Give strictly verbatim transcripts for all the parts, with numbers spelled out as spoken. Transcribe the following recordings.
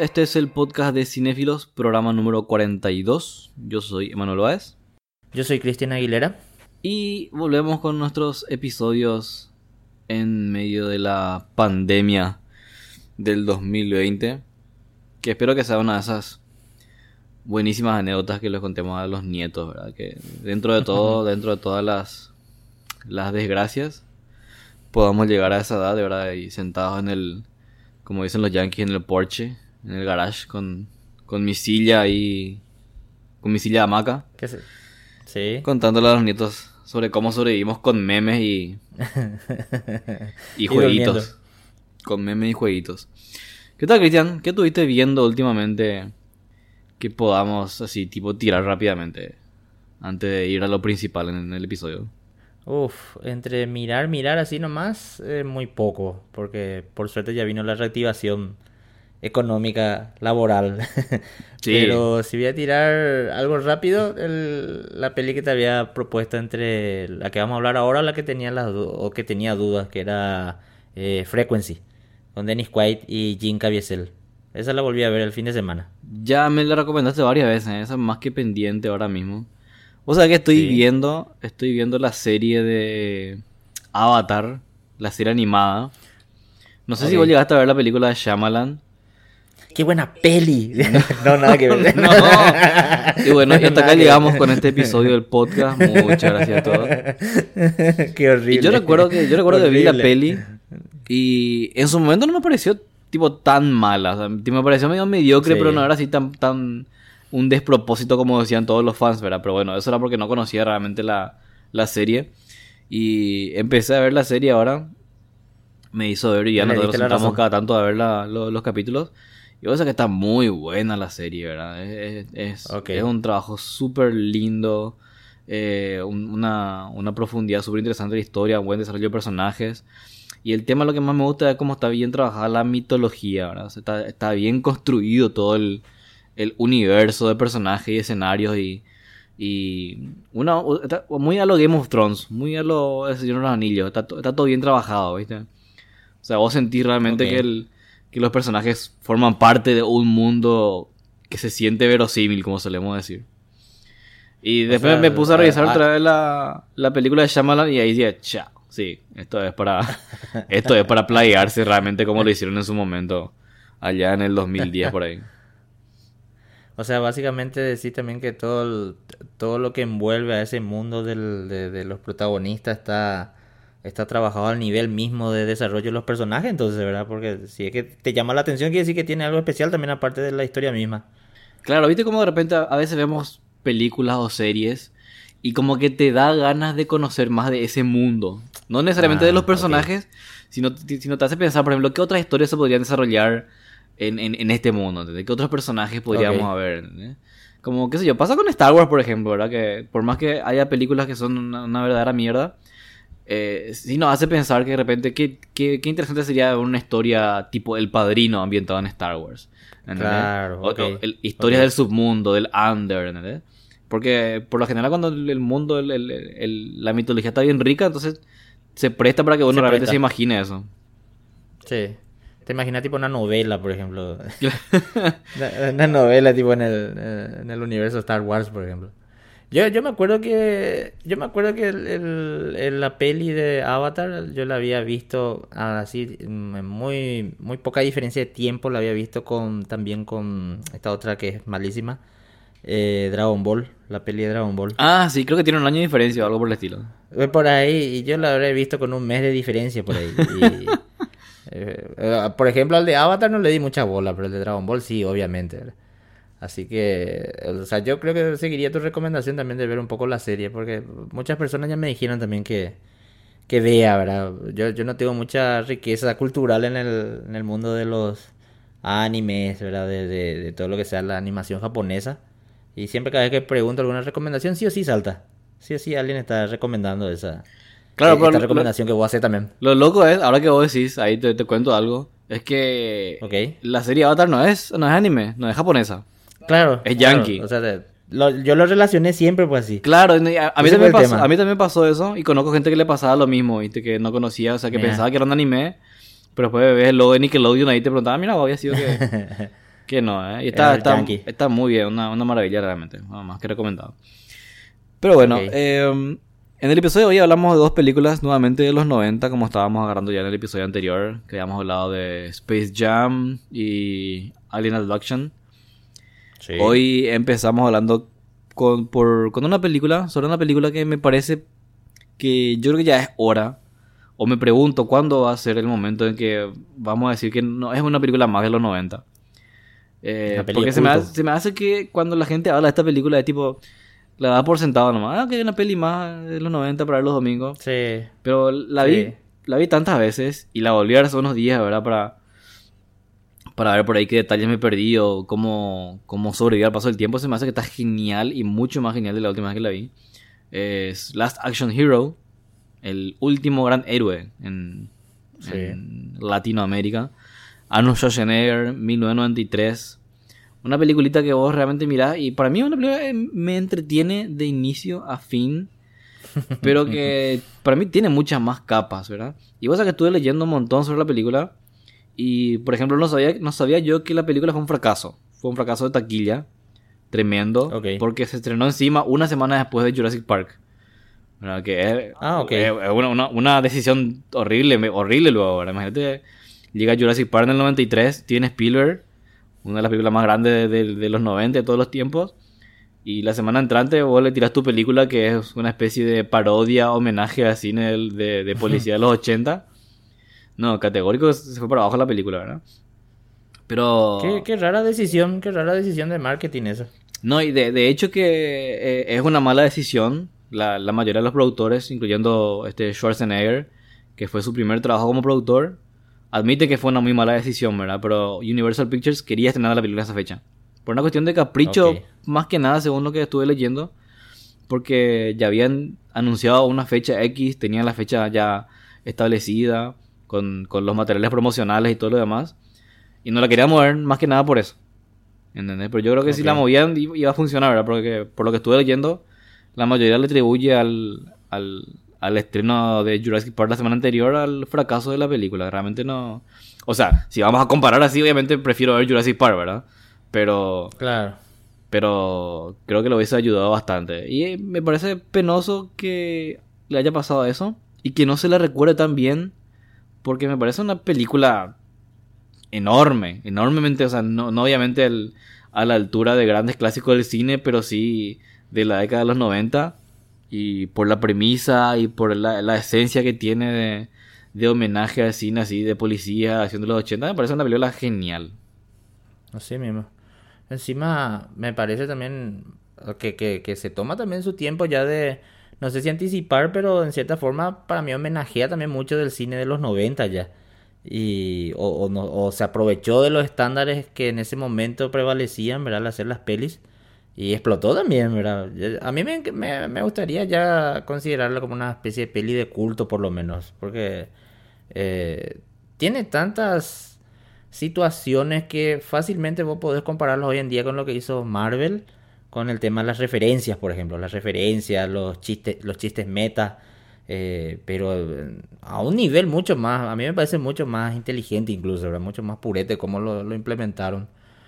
este es el podcast de Cinéfilos, programa número cuarenta y dos. Yo soy Emanuel Báez. Yo soy Cristian Aguilera. Y volvemos con nuestros episodios en medio de la pandemia del dos mil veinte. Que espero que sea una de esas buenísimas anécdotas que les contemos a los nietos, ¿verdad? Que dentro de todo, dentro de todas las, las desgracias, podamos llegar a esa edad, de verdad, y sentados en el, como dicen los yankees, en el porche, en el garage, con, con mi silla ahí, con mi silla de hamaca. ¿Qué sé? Sí. Contándole a los nietos sobre cómo sobrevivimos con memes y, y Y jueguitos. durmiendo. Con memes y jueguitos. ¿Qué tal, Cristian? ¿Qué estuviste viendo últimamente que podamos, así, tipo, tirar rápidamente antes de ir a lo principal en el episodio? Uf, entre mirar, mirar así nomás, eh, muy poco, porque por suerte ya vino la reactivación económica, laboral. Sí. Pero si voy a tirar algo rápido, el- la peli que te había propuesto entre la que vamos a hablar ahora, la que tenía las du- o que tenía dudas, que era eh, Frequency, con Dennis Quaid y Jim Caviezel. Esa la volví a ver el fin de semana. Ya me la recomendaste varias veces, ¿eh? Esa es más que pendiente ahora mismo. O sea que estoy Sí. viendo, estoy viendo la serie de Avatar, la serie animada. No sé si Ok. vos llegaste a ver la película de Shyamalan. ¡Qué buena peli! No, nada que ver. No. Y bueno, y hasta Nada acá que llegamos ver. con este episodio del podcast. Muchas gracias a todos. Qué horrible. Y yo recuerdo que, yo recuerdo que vi la Horrible. peli y en su momento no me pareció tipo tan mala. O sea, me pareció medio mediocre, Sí. pero no era así tan, tan un despropósito como decían todos los fans, ¿verdad? Pero bueno, eso era porque no conocía realmente la, la serie. Y empecé a ver la serie ahora. Me hizo ver y ya Le nosotros diste la sentamos razón. cada tanto a ver la- lo- los capítulos. Y vos sabés que está muy buena la serie, ¿verdad? Es, es, es- Ok. es un trabajo súper lindo, eh, un- una, una profundidad súper interesante de la historia, un buen desarrollo de personajes. Y el tema lo que más me gusta es cómo está bien trabajada la mitología, ¿verdad? O sea, está, está bien construido todo el, el universo de personajes y escenarios y... Y una, está muy a lo Game of Thrones, muy a lo El Señor de los Anillos, está, to- está todo bien trabajado, ¿viste? O sea, vos sentís realmente Ok. que, el, que los personajes forman parte de un mundo que se siente verosímil, como solemos decir. Y después sea, me puse a revisar ah, otra vez la, la película de Shyamalan y ahí dije, chao, sí, esto es para esto es para plagiarse realmente como lo hicieron en su momento, allá en el dos mil diez por ahí. O sea, básicamente decís también que todo, el- todo lo que envuelve a ese mundo del- de, de los protagonistas está, está trabajado al nivel mismo de desarrollo de los personajes, entonces, ¿verdad? Porque si es que te llama la atención, quiere decir que tiene algo especial también aparte de la historia misma. Claro, viste como de repente a a veces vemos películas o series y como que te da ganas de conocer más de ese mundo. No necesariamente Ah, de los ok. personajes, sino, sino te hace pensar, por ejemplo, qué otras historias se podrían desarrollar en, en, en este mundo, ¿entendés? ¿Qué otros personajes podríamos Ok. haber? ¿Entendés? Como, qué sé yo, pasa con Star Wars, por ejemplo, ¿verdad? Que por más que haya películas que son una, una verdadera mierda, eh, sí nos hace pensar que de repente qué, qué, qué interesante sería una historia tipo El Padrino ambientada en Star Wars. ¿Entendés? Claro, O- ok, o el- historias ok. del submundo, del under, ¿entendés? Porque por lo general cuando el, el mundo, el- el- el- la mitología está bien rica, entonces se presta para que uno Se realmente presta. se imagine eso. Sí. Te imaginas tipo una novela, por ejemplo. Una, una novela tipo en el, eh, en el universo Star Wars, por ejemplo. Yo, yo me acuerdo que yo me acuerdo que el, el- el- la peli de Avatar yo la había visto así en muy muy poca diferencia de tiempo, la había visto con también con esta otra que es malísima, eh, Dragon Ball, la peli de Dragon Ball. Ah, sí, creo que tiene un año de diferencia o algo por el estilo. Fue por ahí y yo la habré visto con un mes de diferencia por ahí. Y, eh, eh, por ejemplo, al de Avatar no le di mucha bola, pero el de Dragon Ball sí, obviamente. ¿verdad? Así que, o sea, yo creo que seguiría tu recomendación también de ver un poco la serie, porque muchas personas ya me dijeron también que, que vea, ¿verdad? Yo, yo no tengo mucha riqueza cultural en el, en el mundo de los animes, ¿verdad? De, de, de todo lo que sea la animación japonesa. Y siempre cada vez que pregunto alguna recomendación, sí o sí salta. Sí o sí alguien está recomendando esa, Claro, eh, pero esta lo- recomendación que voy a hacer también. Lo loco es, ahora que vos decís, ahí te, te cuento algo, es que Ok. la serie Avatar no es, no es anime, no es japonesa. Claro. Es claro, yankee. O sea, de- lo- yo lo relacioné siempre pues así. Claro, a, a mí Ese también fue me el pasó, tema. a mí también pasó eso y conozco gente que le pasaba lo mismo, ¿viste? Que no conocía, o sea, que Mira. pensaba que era un anime, pero después ves el logo de Nickelodeon ahí y te preguntaba, mira, vos había sido que, Que no, ¿eh? Y Era está, el está, yankee. está muy bien, una, una maravilla realmente. Nada más que recomendado. Pero bueno, Ok. eh, en el episodio de hoy hablamos de dos películas nuevamente de los noventa, como estábamos agarrando ya en el episodio anterior, que habíamos hablado de Space Jam y Alien Abduction. Sí. Hoy empezamos hablando con, por, con una película, sobre una película que me parece que yo creo que ya es hora, o me pregunto cuándo va a ser el momento en que vamos a decir que no es una película más de los noventa. Eh, Una peli porque de se me, culto. hace, se me hace que cuando la gente habla de esta película de tipo, la da por sentado nomás, ah, que hay una peli más de los noventa para ver los domingos. Sí. Pero la Sí. vi, la vi tantas veces y la volví a ver hace unos días, ¿verdad? Para, para ver por ahí qué detalles me perdí o cómo, cómo sobrevivir al paso del tiempo. Se me hace que está genial y mucho más genial de la última vez que la vi. Es Last Action Hero, el último gran héroe en, Sí. en Latinoamérica. Arnold Schwarzenegger, mil novecientos noventa y tres. Una peliculita que vos realmente mirás y para mí es una película que me entretiene de inicio a fin, pero que para mí tiene muchas más capas, ¿verdad? Y vos sabés que estuve leyendo un montón sobre la película y, por ejemplo, no sabía, no sabía yo que la película fue un fracaso. Fue un fracaso de taquilla, tremendo, Ok. porque se estrenó encima una semana después de Jurassic Park. ¿Verdad? Que es, Ah, ok. es una, una, una decisión horrible, me- horrible luego, ¿verdad? Imagínate, llega Jurassic Park en el noventa y tres, tiene Spielberg, una de las películas más grandes de, de- de los noventa de todos los tiempos, y la semana entrante vos le tirás tu película que es una especie de parodia, homenaje al cine del- de, de policía de los ochenta. No, categórico se fue para abajo la película, ¿verdad? Pero... Qué, qué rara decisión, qué rara decisión de marketing esa. No, y de, de hecho que eh, es una mala decisión. La, la mayoría de los productores, incluyendo este Schwarzenegger, que fue su primer trabajo como productor, admite que fue una muy mala decisión, ¿verdad? Pero Universal Pictures quería estrenar la película a esa fecha. Por una cuestión de capricho, Ok. más que nada, según lo que estuve leyendo. Porque ya habían anunciado una fecha X, tenían la fecha ya establecida, con, con los materiales promocionales y todo lo demás. Y no la querían mover más que nada por eso. ¿Entendés? Pero yo creo que si Ok. la movían i- iba a funcionar, ¿verdad? Porque por lo que estuve leyendo, la mayoría le atribuye al, al, al estreno de Jurassic Park la semana anterior al fracaso de la película. Realmente no... O sea, si vamos a comparar así, obviamente prefiero ver Jurassic Park, ¿verdad? Pero... Claro. Pero creo que lo hubiese ayudado bastante. Y eh, me parece penoso que le haya pasado eso y que no se le recuerde tan bien, porque me parece una película enorme, enormemente, o sea, no, no obviamente el- a la altura de grandes clásicos del cine, pero sí de la década de los noventa, y por la premisa y por la, la esencia que tiene de, de homenaje al cine así, de policía, haciendo los ochenta, me parece una película genial. Así mismo. Encima, me parece también que, que, que se toma también su tiempo ya de, no sé si anticipar, pero en cierta forma para mí homenajea también mucho del cine de los noventa ya. Y, o, o, no, o se aprovechó de los estándares que en ese momento prevalecían, ¿verdad? Al hacer las pelis. Y explotó también, ¿verdad? Yo- A mí me, me, me gustaría ya considerarla como una especie de peli de culto, por lo menos. Porque eh, tiene tantas situaciones que fácilmente vos podés compararlos hoy en día con lo que hizo Marvel, con el tema de las referencias, por ejemplo, las referencias, los chistes, los chistes meta, eh, pero eh, a un nivel mucho más, a mí me parece mucho más inteligente incluso, ¿verdad? Mucho más purete cómo lo, lo implementaron.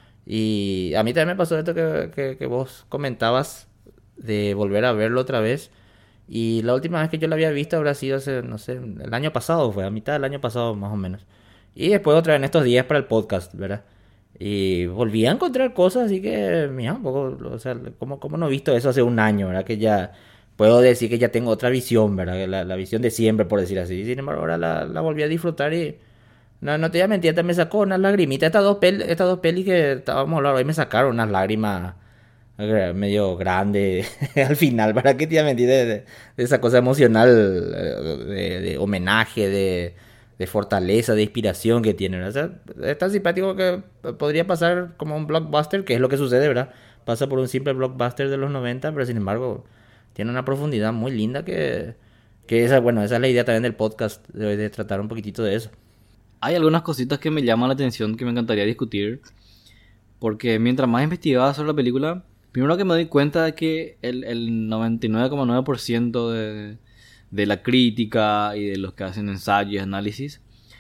Y a mí también me pasó esto que, que, que vos comentabas de volver a verlo otra vez. Y la última vez que yo lo había visto habrá sido hace, no sé, el año pasado, fue a mitad del año pasado más o menos. Y después otra vez en estos días para el podcast, ¿verdad? Y volví a encontrar cosas, así que, mira, un poco, o sea, ¿cómo, cómo no he visto eso hace un año, ¿verdad? Que ya puedo decir que ya tengo otra visión, ¿verdad? La, la visión de siempre, por decir así. Sin embargo, ahora la, la volví a disfrutar y no, no te voy a mentir, hasta me sacó unas lagrimitas. Estas dos, pel estas dos pelis que estábamos hablando hoy me sacaron unas lágrimas eh, medio grandes al final. ¿Para qué te iba a mentir de, de- de esa cosa emocional, eh, de, de homenaje, de, de fortaleza, de inspiración que tienen? O sea, es tan simpático que podría pasar como un blockbuster, que es lo que sucede, ¿verdad? Pasa por un simple blockbuster de los noventa, pero sin embargo tiene una profundidad muy linda que, que esa, bueno, esa es la idea también del podcast, de, hoy, de tratar un poquitito de eso. Hay algunas cositas que me llaman la atención que me encantaría discutir. Porque mientras más investigaba sobre la película, primero que me doy cuenta de que el, el noventa y nueve coma nueve por ciento de, de la crítica y de los que hacen ensayos y análisis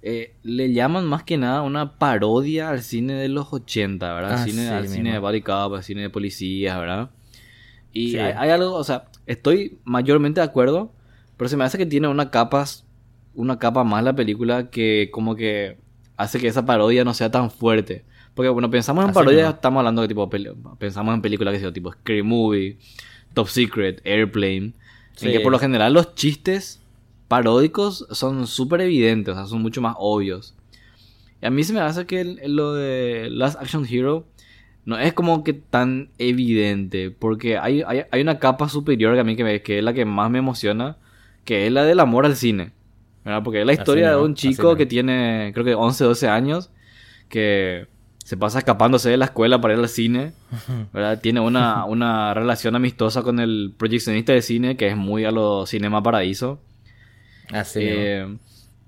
eh, le llaman más que nada una parodia al cine de los ochenta, ¿verdad? Ah, cine, sí, al mismo. cine de body cop, al cine de policías, ¿verdad? Y Sí. hay, hay algo, o sea, estoy mayormente de acuerdo, pero se me hace que tiene una capa, una capa más la película que como que hace que esa parodia no sea tan fuerte. Porque bueno, pensamos en Así parodia, mismo. estamos hablando de tipo, peli- pensamos en películas que sea tipo Scary Movie, Top Secret, Airplane, en que Sí. por lo general los chistes paródicos son súper evidentes, o sea, son mucho más obvios. Y a mí se me hace que el- lo de Last Action Hero no es como que tan evidente, porque hay, hay, hay una capa superior que a mí que, me- que es la que más me emociona, que es la del amor al cine, ¿verdad? Porque es la Así historia de mismo, un así chico mismo. que tiene, creo que once doce años, que se pasa escapándose de la escuela para ir al cine, ¿verdad? Tiene una, una relación amistosa con el proyeccionista de cine, que es muy a lo Cinema Paradiso. Así mismo. Eh,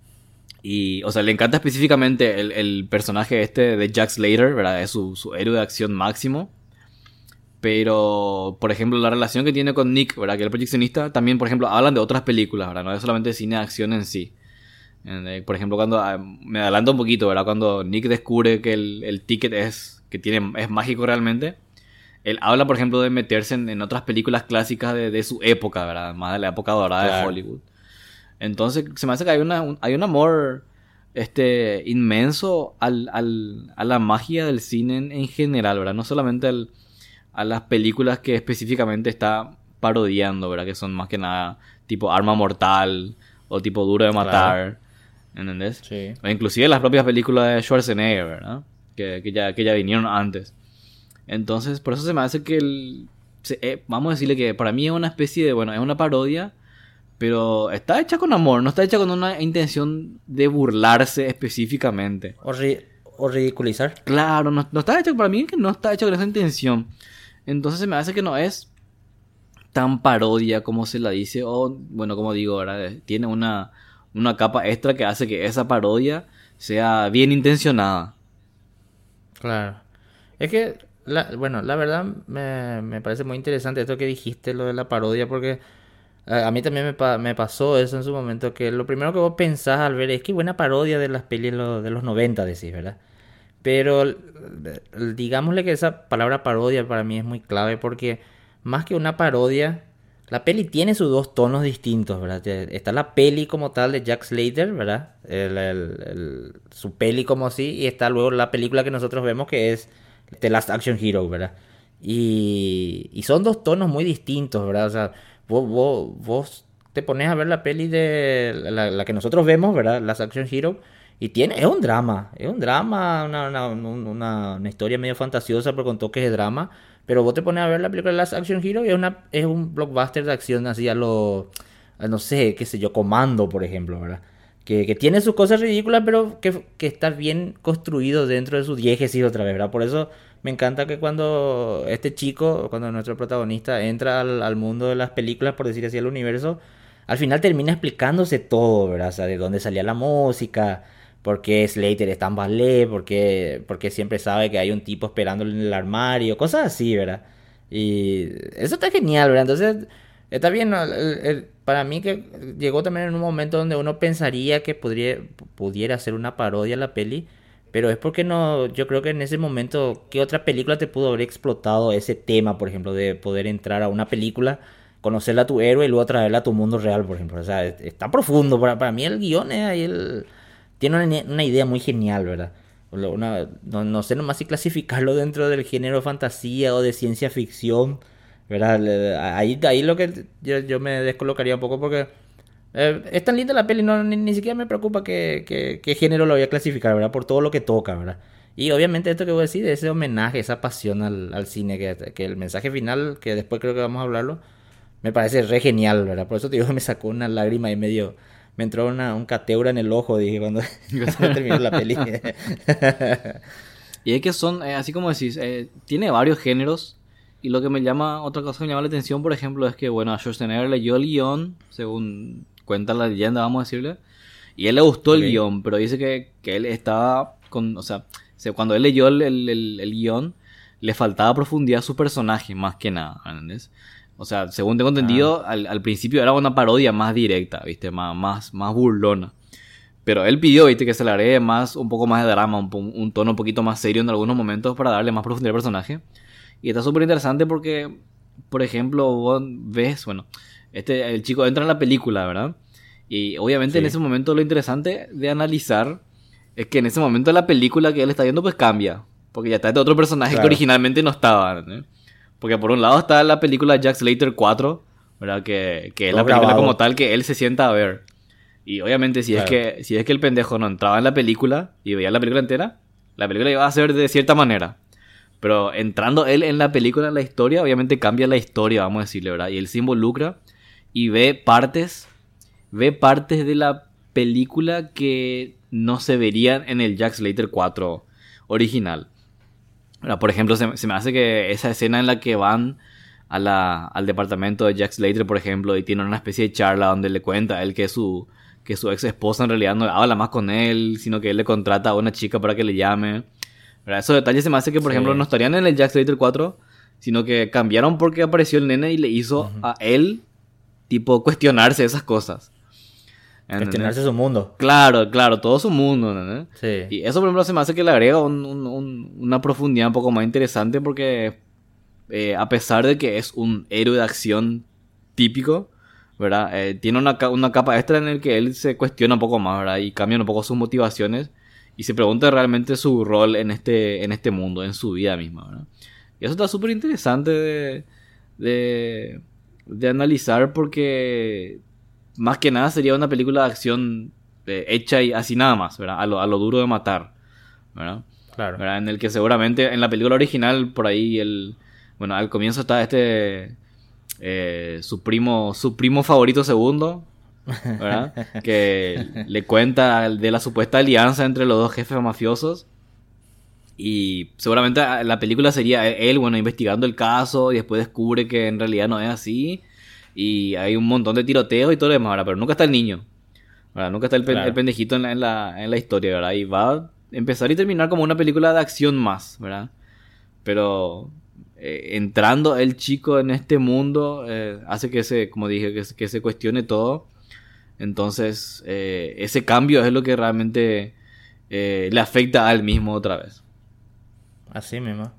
y, o sea, le encanta específicamente el, el personaje este de Jack Slater, ¿verdad? Es su, su héroe de acción máximo. Pero, por ejemplo, la relación que tiene con Nick, ¿verdad? Que es el proyeccionista, también, por ejemplo, hablan de otras películas, ¿verdad? No es solamente cine de acción en sí. Eh, Por ejemplo, cuando ah, me adelanto un poquito, ¿verdad? Cuando Nick descubre que el, el ticket es que tiene es mágico realmente, él habla, por ejemplo, de meterse en, en otras películas clásicas de, de su época, ¿verdad? Más de la época dorada de Claro. Hollywood. Entonces, se me hace que hay una un, hay un amor este inmenso al, al, a la magia del cine en, en general, ¿verdad? No solamente al, a las películas que específicamente está parodiando, ¿verdad? Que son más que nada tipo Arma Mortal o tipo Duro de Claro. Matar, ¿entendés? Sí. O inclusive las propias películas de Schwarzenegger, ¿verdad? Que, que, ya, que ya vinieron antes. Entonces, por eso se me hace que el... se- eh, vamos a decirle que para mí es una especie de... Bueno, es una parodia, pero está hecha con amor, no está hecha con una intención de burlarse específicamente. O, ri- o ridiculizar. Claro, no, no está hecha, para mí es que no está hecha con esa intención. Entonces se me hace que no es tan parodia como se la dice, o bueno, como digo, ¿verdad? Eh, Tiene una, una capa extra que hace que esa parodia sea bien intencionada. Claro. Es que, la, bueno, la verdad me, me parece muy interesante esto que dijiste, lo de la parodia, porque a, a mí también me, pa- me pasó eso en su momento, que lo primero que vos pensás al ver es que buena parodia de las pelis lo- de los noventa decís, ¿verdad? Pero l- l- digámosle que esa palabra parodia para mí es muy clave porque más que una parodia, la peli tiene sus dos tonos distintos, ¿verdad? Te- Está la peli como tal de Jack Slater, ¿verdad? El- el- el- su peli como así, y está luego la película que nosotros vemos que es The Last Action Hero, ¿verdad? Y, y son dos tonos muy distintos, ¿verdad? O sea, vos, vos, vos te pones a ver la peli de la, la que nosotros vemos, ¿verdad? Last Action Hero. Y tiene, es un drama, es un drama, una, una, un- una, una historia medio fantasiosa pero con toques de drama. Pero vos te pones a ver la película Last Action Hero y es, una, es un blockbuster de acción así a lo, a no sé, qué sé yo, Comando, por ejemplo, ¿verdad? Que, que tiene sus cosas ridículas, pero que, que está bien construido dentro de su diégesis otra vez, ¿verdad? Por eso me encanta que cuando este chico, cuando nuestro protagonista entra al, al mundo de las películas, por decir así, al universo, al final termina explicándose todo, ¿verdad? O sea, de dónde salía la música, por qué Slater es tan ballet, por qué, por qué siempre sabe que hay un tipo esperándolo en el armario, cosas así, ¿verdad? Y eso está genial, ¿verdad? Entonces, está bien, ¿no? El- el- para mí que llegó también en un momento donde uno pensaría que podría, pudiera ser una parodia la peli, pero es porque no, yo creo que en ese momento, ¿qué otra película te pudo haber explotado ese tema, por ejemplo, de poder entrar a una película, conocerla a tu héroe y luego traerla a tu mundo real, por ejemplo? O sea, es- está profundo, para, para mí el guión es ahí el tiene una, una idea muy genial, ¿verdad? Una- no, no sé nomás si clasificarlo dentro del género fantasía o de ciencia ficción, ¿verdad? Le- Ahí, ahí lo que yo, yo me descolocaría un poco porque eh, es tan linda la peli, no, ni, ni siquiera me preocupa qué, qué, qué género lo voy a clasificar, ¿verdad? Por todo lo que toca, ¿verdad? Y obviamente esto que voy a decir, ese homenaje, esa pasión al, al cine, que, que el mensaje final, que después creo que vamos a hablarlo, me parece re genial, ¿verdad? Por eso te digo que me sacó una lágrima y medio... Me entró una, un cateura en el ojo, dije, cuando, cuando terminó la peli. Y es que son, eh, así como decís, eh, tiene varios géneros. Y lo que me llama, otra cosa que me llama la atención, por ejemplo, es que, bueno, a Schwarzenegger leyó el guión, según cuenta la leyenda, vamos a decirle. Y a él le gustó el Ok. guión, pero dice que, que él estaba con, o sea, se- cuando él leyó el, el, el- el guión, le faltaba profundidad a su personaje, más que nada, ¿entendés? O sea, según tengo Ah, entendido, al, al principio era una parodia más directa, ¿viste? Más, más, más burlona. Pero él pidió, viste, que se le agregue más, un poco más de drama, un, un tono un poquito más serio en algunos momentos para darle más profundidad al personaje. Y está súper interesante porque, por ejemplo, vos ves, bueno, este, el chico entra en la película, ¿verdad? Y obviamente sí. En ese momento lo interesante de analizar es que en ese momento la película que él está viendo pues cambia. Porque ya está este otro personaje claro. que originalmente no estaba, ¿no? Porque por un lado está la película Jack Slater cuatro, ¿verdad? Que, que es la película grabado. Como tal que él se sienta a ver. Y obviamente si, claro. es que, si es que el pendejo no entraba en la película y veía la película entera, la película iba a ser de cierta manera. Pero entrando él en la película, en la historia, obviamente cambia la historia, vamos a decirle, ¿verdad? Y él se involucra y ve partes, ve partes de la película que no se verían en el Jack Slater cuatro original. ¿Verdad? Por ejemplo, se, se me hace que esa escena en la que van a la, al departamento de Jack Slater, por ejemplo, y tienen una especie de charla donde le cuenta a él que su, que su ex esposa en realidad no habla más con él, sino que él le contrata a una chica para que le llame. ¿Verdad? Esos detalles se me hace que, por sí. ejemplo, no estarían en el Jack Slater cuatro, sino que cambiaron porque apareció el nene y le hizo uh-huh. a él, tipo, cuestionarse esas cosas. Cuestionarse su mundo. Claro, claro, todo su mundo, ¿no? Sí. Y eso, por ejemplo, se me hace que le agrega un, un, un, una profundidad un poco más interesante porque eh, a pesar de que es un héroe de acción típico, ¿verdad? Eh, tiene una, una capa extra en el que él se cuestiona un poco más, ¿verdad? Y cambian un poco sus motivaciones y se pregunta realmente su rol en este, en este mundo, en su vida misma, ¿verdad? Y eso está súper interesante de, de, de analizar porque más que nada sería una película de acción eh, hecha y así nada más, ¿verdad? A lo, a lo duro de matar, ¿verdad? Claro. ¿Verdad? En el que seguramente en la película original por ahí el, bueno, al comienzo está este eh, su primo, su primo favorito segundo, ¿verdad? Que le cuenta de la supuesta alianza entre los dos jefes mafiosos. Y seguramente la película sería él, bueno, investigando el caso y después descubre que en realidad no es así. Y hay un montón de tiroteos y todo lo demás, ¿verdad? Pero nunca está el niño, ¿verdad? Nunca está el, claro. el pendejito en la, en, la, en la historia, ¿verdad? Y va a empezar y terminar como una película de acción más, ¿verdad? Pero eh, entrando el chico en este mundo eh, hace que se, como dije, que, que se cuestione todo. Entonces, eh, ese cambio es lo que realmente eh, le afecta a él mismo otra vez. Así mismo.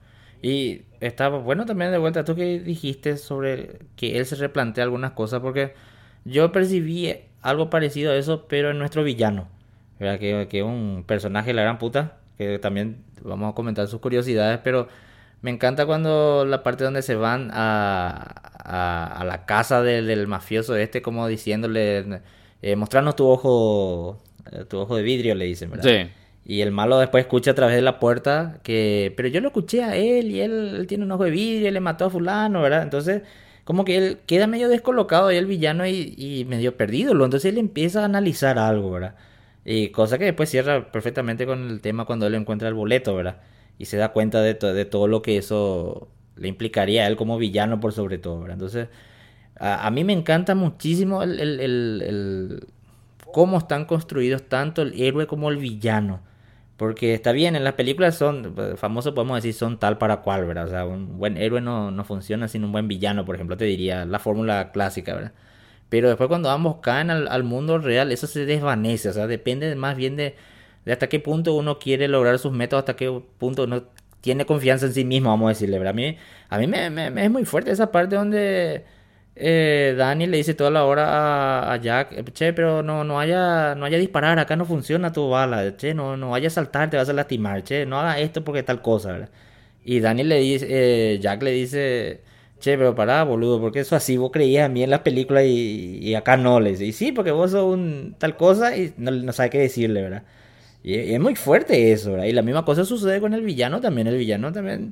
Y está bueno también de vuelta tú que dijiste sobre que él se replantea algunas cosas, porque yo percibí algo parecido a eso, pero en nuestro villano, ¿verdad? Que es que un personaje de la gran puta, que también vamos a comentar sus curiosidades, pero me encanta cuando la parte donde se van a, a, a la casa del, del mafioso este, como diciéndole, eh, mostrarnos tu ojo, tu ojo de vidrio, le dicen, ¿verdad? Sí. Y el malo después escucha a través de la puerta que... Pero yo lo escuché a él y él, él tiene un ojo de vidrio y le mató a fulano, ¿verdad? Entonces, como que él queda medio descolocado ahí el villano y, y medio perdido. Entonces él empieza a analizar algo, ¿verdad? Y cosa que después cierra perfectamente con el tema cuando él encuentra el boleto, ¿verdad? Y se da cuenta de, to- de todo lo que eso le implicaría a él como villano por sobre todo, ¿verdad? Entonces, a, a mí me encanta muchísimo el, el, el, el cómo están construidos tanto el héroe como el villano. Porque está bien, en las películas son famosos, podemos decir, son tal para cual, ¿verdad? O sea, un buen héroe no, no funciona sin un buen villano, por ejemplo, te diría, la fórmula clásica, ¿verdad? Pero después cuando ambos caen al, al mundo real, eso se desvanece, o sea, depende más bien de, de hasta qué punto uno quiere lograr sus metas, hasta qué punto uno tiene confianza en sí mismo, vamos a decirle, ¿verdad? A mí, a mí me, me, me es muy fuerte esa parte donde eh, Danny le dice toda la hora a, a Jack, che, pero no, no haya, no haya disparar, acá no funciona tu bala, che, no, no vaya a saltar, te vas a lastimar, che, no haga esto porque tal cosa, ¿verdad? Y Danny le dice, eh, Jack le dice, che, pero pará, boludo, porque eso así vos creías a mí en las películas y, y acá no, le dice, y sí, porque vos sos un tal cosa y no, no sabes qué decirle, ¿verdad? Y, y es muy fuerte eso, ¿verdad? Y la misma cosa sucede con el villano también, el villano también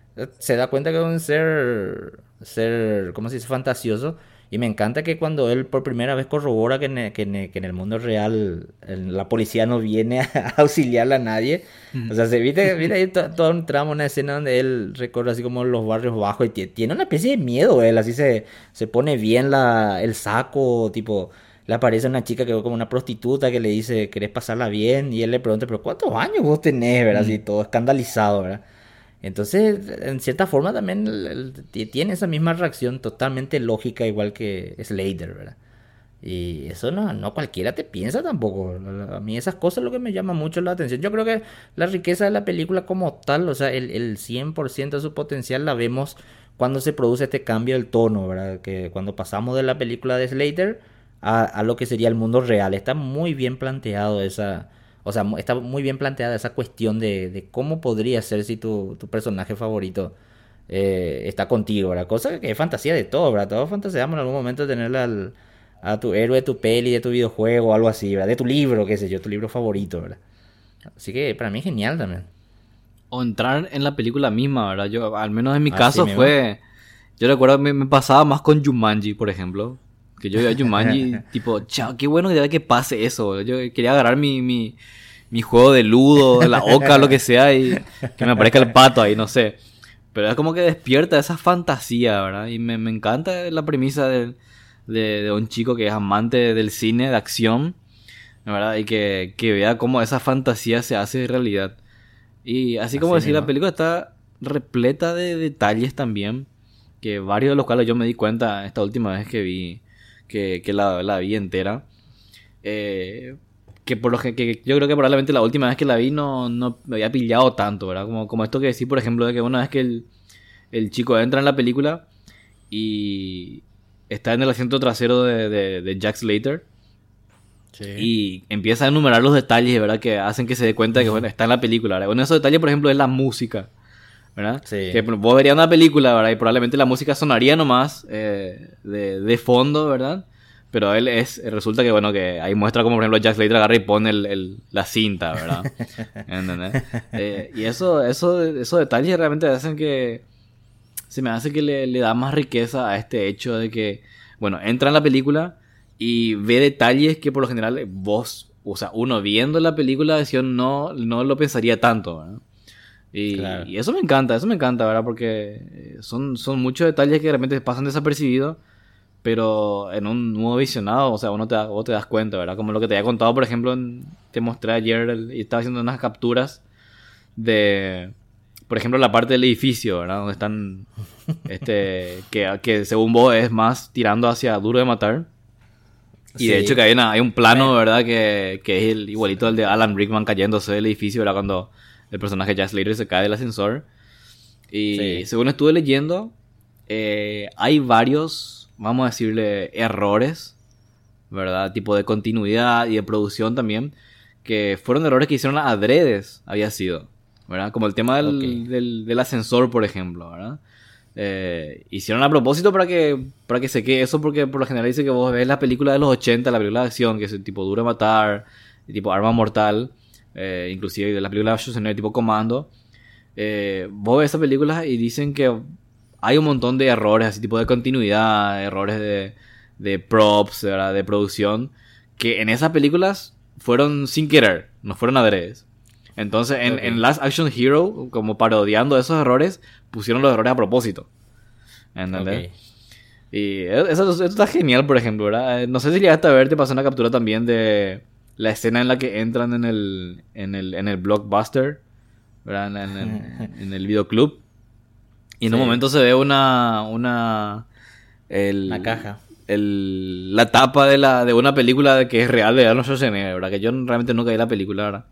se da cuenta que es un ser, ser, ¿cómo se dice? Fantasioso. Y me encanta que cuando él por primera vez corrobora que en, el- que en, el- que en el mundo real el- la policía no viene a auxiliarle a nadie. O sea, se viste, viste ahí to- todo un tramo, una escena donde él recorre así como los barrios bajos y tie- tiene una especie de miedo él, así se, se pone bien la, el saco, tipo, le aparece una chica que ve como una prostituta que le dice, ¿querés pasarla bien? Y él le pregunta, ¿pero cuántos años vos tenés, verdad? Así todo escandalizado, ¿verdad? Entonces, en cierta forma también el- el- ti- tiene esa misma reacción totalmente lógica, igual que Slater, ¿verdad? Y eso no, no cualquiera te piensa tampoco. A mí esas cosas es lo que me llama mucho la atención. Yo creo que la riqueza de la película como tal, o sea, el, el cien por ciento de su potencial la vemos cuando se produce este cambio del tono, ¿verdad? Que cuando pasamos de la película de Slater a, a lo que sería el mundo real. Está muy bien planteado esa... O sea, mu- está muy bien planteada esa cuestión de, de cómo podría ser si tu, tu personaje favorito eh, está contigo, ¿verdad? Cosa que es fantasía de todo, ¿verdad? Todos fantaseamos en algún momento de tener al, a tu héroe de tu peli, de tu videojuego, o algo así, ¿verdad? De tu libro, qué sé yo, tu libro favorito, ¿verdad? Así que para mí es genial también. O entrar en la película misma, ¿verdad? Yo, al menos en mi Así caso mismo. fue... Yo recuerdo que me, me pasaba más con Jumanji, por ejemplo. Que yo veía Jumanji, tipo, chao, qué bueno que, que pase eso. Yo quería agarrar mi, mi, mi juego de ludo, la oca, lo que sea, y que me aparezca el pato ahí, no sé. Pero es como que despierta esa fantasía, ¿verdad? Y me, me encanta la premisa de, de, de un chico que es amante del cine, de acción, ¿verdad? Y que, que vea cómo esa fantasía se hace realidad. Y así como Así decir, la mismo. película está repleta de detalles también, que varios de los cuales yo me di cuenta esta última vez que vi, que, que la, la vi entera. Eh, que por lo que, que yo creo que probablemente la última vez que la vi no, no me había pillado tanto, ¿verdad? Como, como esto que decís, por ejemplo, de que una vez que el, el chico entra en la película y está en el asiento trasero de, de, de Jack Slater Sí. y empieza a enumerar los detalles, ¿verdad? Que hacen que se dé cuenta de que, bueno, está en la película, ¿verdad? Uno de esos detalles, por ejemplo, es la música, ¿verdad? Sí. Que vos verías una película, ¿verdad? Y probablemente la música sonaría nomás eh, de, de fondo, ¿verdad? Pero él es, resulta que, bueno, que ahí muestra como, por ejemplo, Jack Slater agarra y pone el, el- la cinta, ¿verdad? ¿Entendés? Eh, y eso, eso, esos detalles realmente hacen que, se me hace que le, le da más riqueza a este hecho de que, bueno, entra en la película y ve detalles que por lo general vos, o sea, uno viendo la película de acción no, no lo pensaría tanto, ¿verdad? Y, Claro. y eso me encanta, eso me encanta, ¿verdad? Porque eh, son, son muchos detalles que de repente pasan desapercibidos, pero en un nuevo visionado, o sea, uno te, da- vos te das cuenta, ¿verdad? Como lo que te había contado, por ejemplo, en- te mostré ayer el- y estaba haciendo unas capturas de, por ejemplo, la parte del edificio, ¿verdad? Donde están, este, que, que según vos es más tirando hacia Duro de Matar. Y de Sí. hecho que hay, una- hay un plano, Me- ¿verdad? Que, que es el, igualito al de Alan Rickman cayéndose del edificio, ¿verdad? Cuando el personaje Jack Slater se cae del ascensor. Y Sí. según estuve leyendo, eh, hay varios, vamos a decirle, errores, ¿verdad? Tipo de continuidad y de producción también, que fueron errores que hicieron adredes, había sido, ¿verdad? Como el tema del, Ok. del, del ascensor, por ejemplo, ¿verdad? Eh, hicieron a propósito para que para que se quede eso, porque por lo general dice que vos ves la película de los ochenta, la película de acción, que es el tipo Duro de Matar, el tipo Arma Mortal, eh, inclusive de la película de Schwarzenegger tipo Comando. Eh, vos ves esas películas y dicen que hay un montón de errores, así tipo de continuidad, errores de, de props, ¿verdad? De producción, que en esas películas fueron sin querer, no fueron adredes. Entonces, en, Ok. en Last Action Hero, como parodiando esos errores, pusieron los errores a propósito. ¿Entendés? Ok. Y eso, eso está genial, por ejemplo, ¿verdad? Eh, No sé si llegaste a ver, te pasó una captura también de la escena en la que entran en el, en el, en el Blockbuster, ¿verdad? En, en- en- en el videoclub. Y en un Sí. momento se ve una, una, el, Una caja. el- la tapa de la, de una película que es real de Arnold Schwarzenegger, ¿verdad? Que yo realmente nunca vi la película, ¿verdad?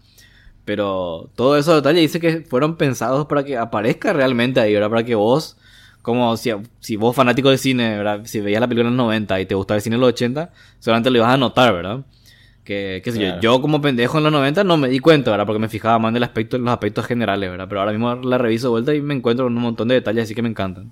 Pero todos esos detalles dice que fueron pensados para que aparezca realmente ahí, ¿verdad? Para que vos, como si, si vos fanático de cine, ¿verdad? Si veías la película en los noventa y te gustaba el cine en los ochenta, seguramente lo ibas a notar, ¿verdad? Que, qué sé Claro. yo, yo como pendejo en los noventa no me di cuenta, ¿verdad? Porque me fijaba más en el aspecto, en los aspectos generales, ¿verdad? Pero ahora mismo la reviso de vuelta y me encuentro con un montón de detalles así que me encantan.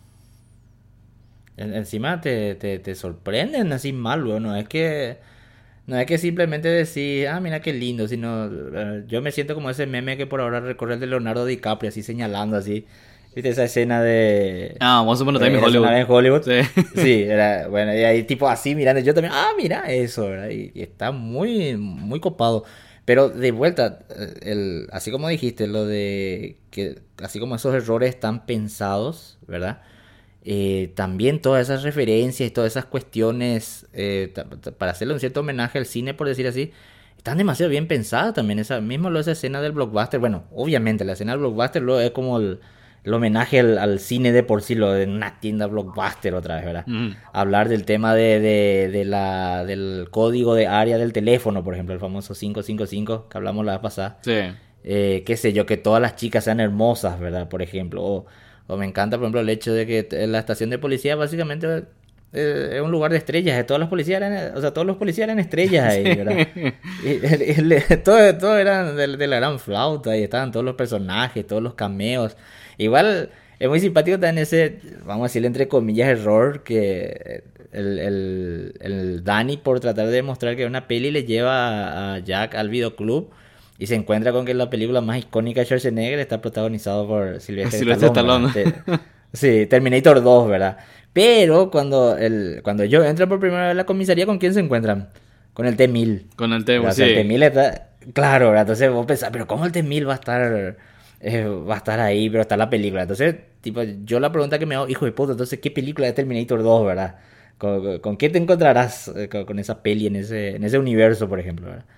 En- encima te, te, te sorprenden así mal, weón. No es que, no es que simplemente decir, ah, mira qué lindo, sino eh, yo me siento como ese meme que por ahora recorre el de Leonardo DiCaprio, así señalando, así. ¿Viste esa escena de Ah, Once Upon a Time eh, in Érase una Hollywood. vez en Hollywood? Sí. Sí, era, bueno, y ahí tipo así mirando, yo también, ah, mira eso, ¿verdad? Y, y está muy, muy copado. Pero de vuelta, eh, el, así como dijiste, lo de que, así como esos errores están pensados, ¿verdad? Eh, también todas esas referencias y todas esas cuestiones, eh, ta- ta- para hacerle un cierto homenaje al cine, por decir así, están demasiado bien pensadas también. Esa, mismo lo esa escena del blockbuster, bueno, obviamente la escena del blockbuster lo es como el- el homenaje al, al cine de por sí, lo de una tienda blockbuster otra vez, ¿verdad? Mm. Hablar del tema de, de, de la, del código de área del teléfono, por ejemplo, el famoso cinco cinco cinco que hablamos la vez pasada. Sí. Eh, qué sé yo, que todas las chicas sean hermosas, ¿verdad? Por ejemplo, o, o me encanta, por ejemplo, el hecho de que t- la estación de policía básicamente eh, es un lugar de estrellas, eh, todas las policías eran, o sea, todos los policías eran estrellas ahí, ¿verdad? Y, el- el- todo, todo eran de, de la gran flauta, y estaban todos los personajes, todos los cameos. Igual es muy simpático también ese, vamos a decirle entre comillas, error que el, el, el Danny, por tratar de demostrar que una peli, le lleva a, a Jack al videoclub. Y se encuentra con que la película más icónica de Schwarzenegger está protagonizado por Sylvester Sylvester Stallone. Stallone. ¿verdad? Te- Sí, Terminator dos, ¿verdad? Pero cuando el cuando yo entro por primera vez a la comisaría, ¿con quién se encuentran? Con el T mil. Con el tema, ¿verdad? O sí. sea, el T mil está... Claro, ¿verdad? Entonces vos pensás, pero ¿cómo el T mil va a estar eh, va a estar ahí, pero está la película? Entonces, tipo, yo la pregunta que me hago, hijo de puta, entonces, ¿qué película de Terminator dos, verdad? ¿Con, con, con qué te encontrarás eh, con, con esa peli en ese, en ese universo, por ejemplo, ¿verdad?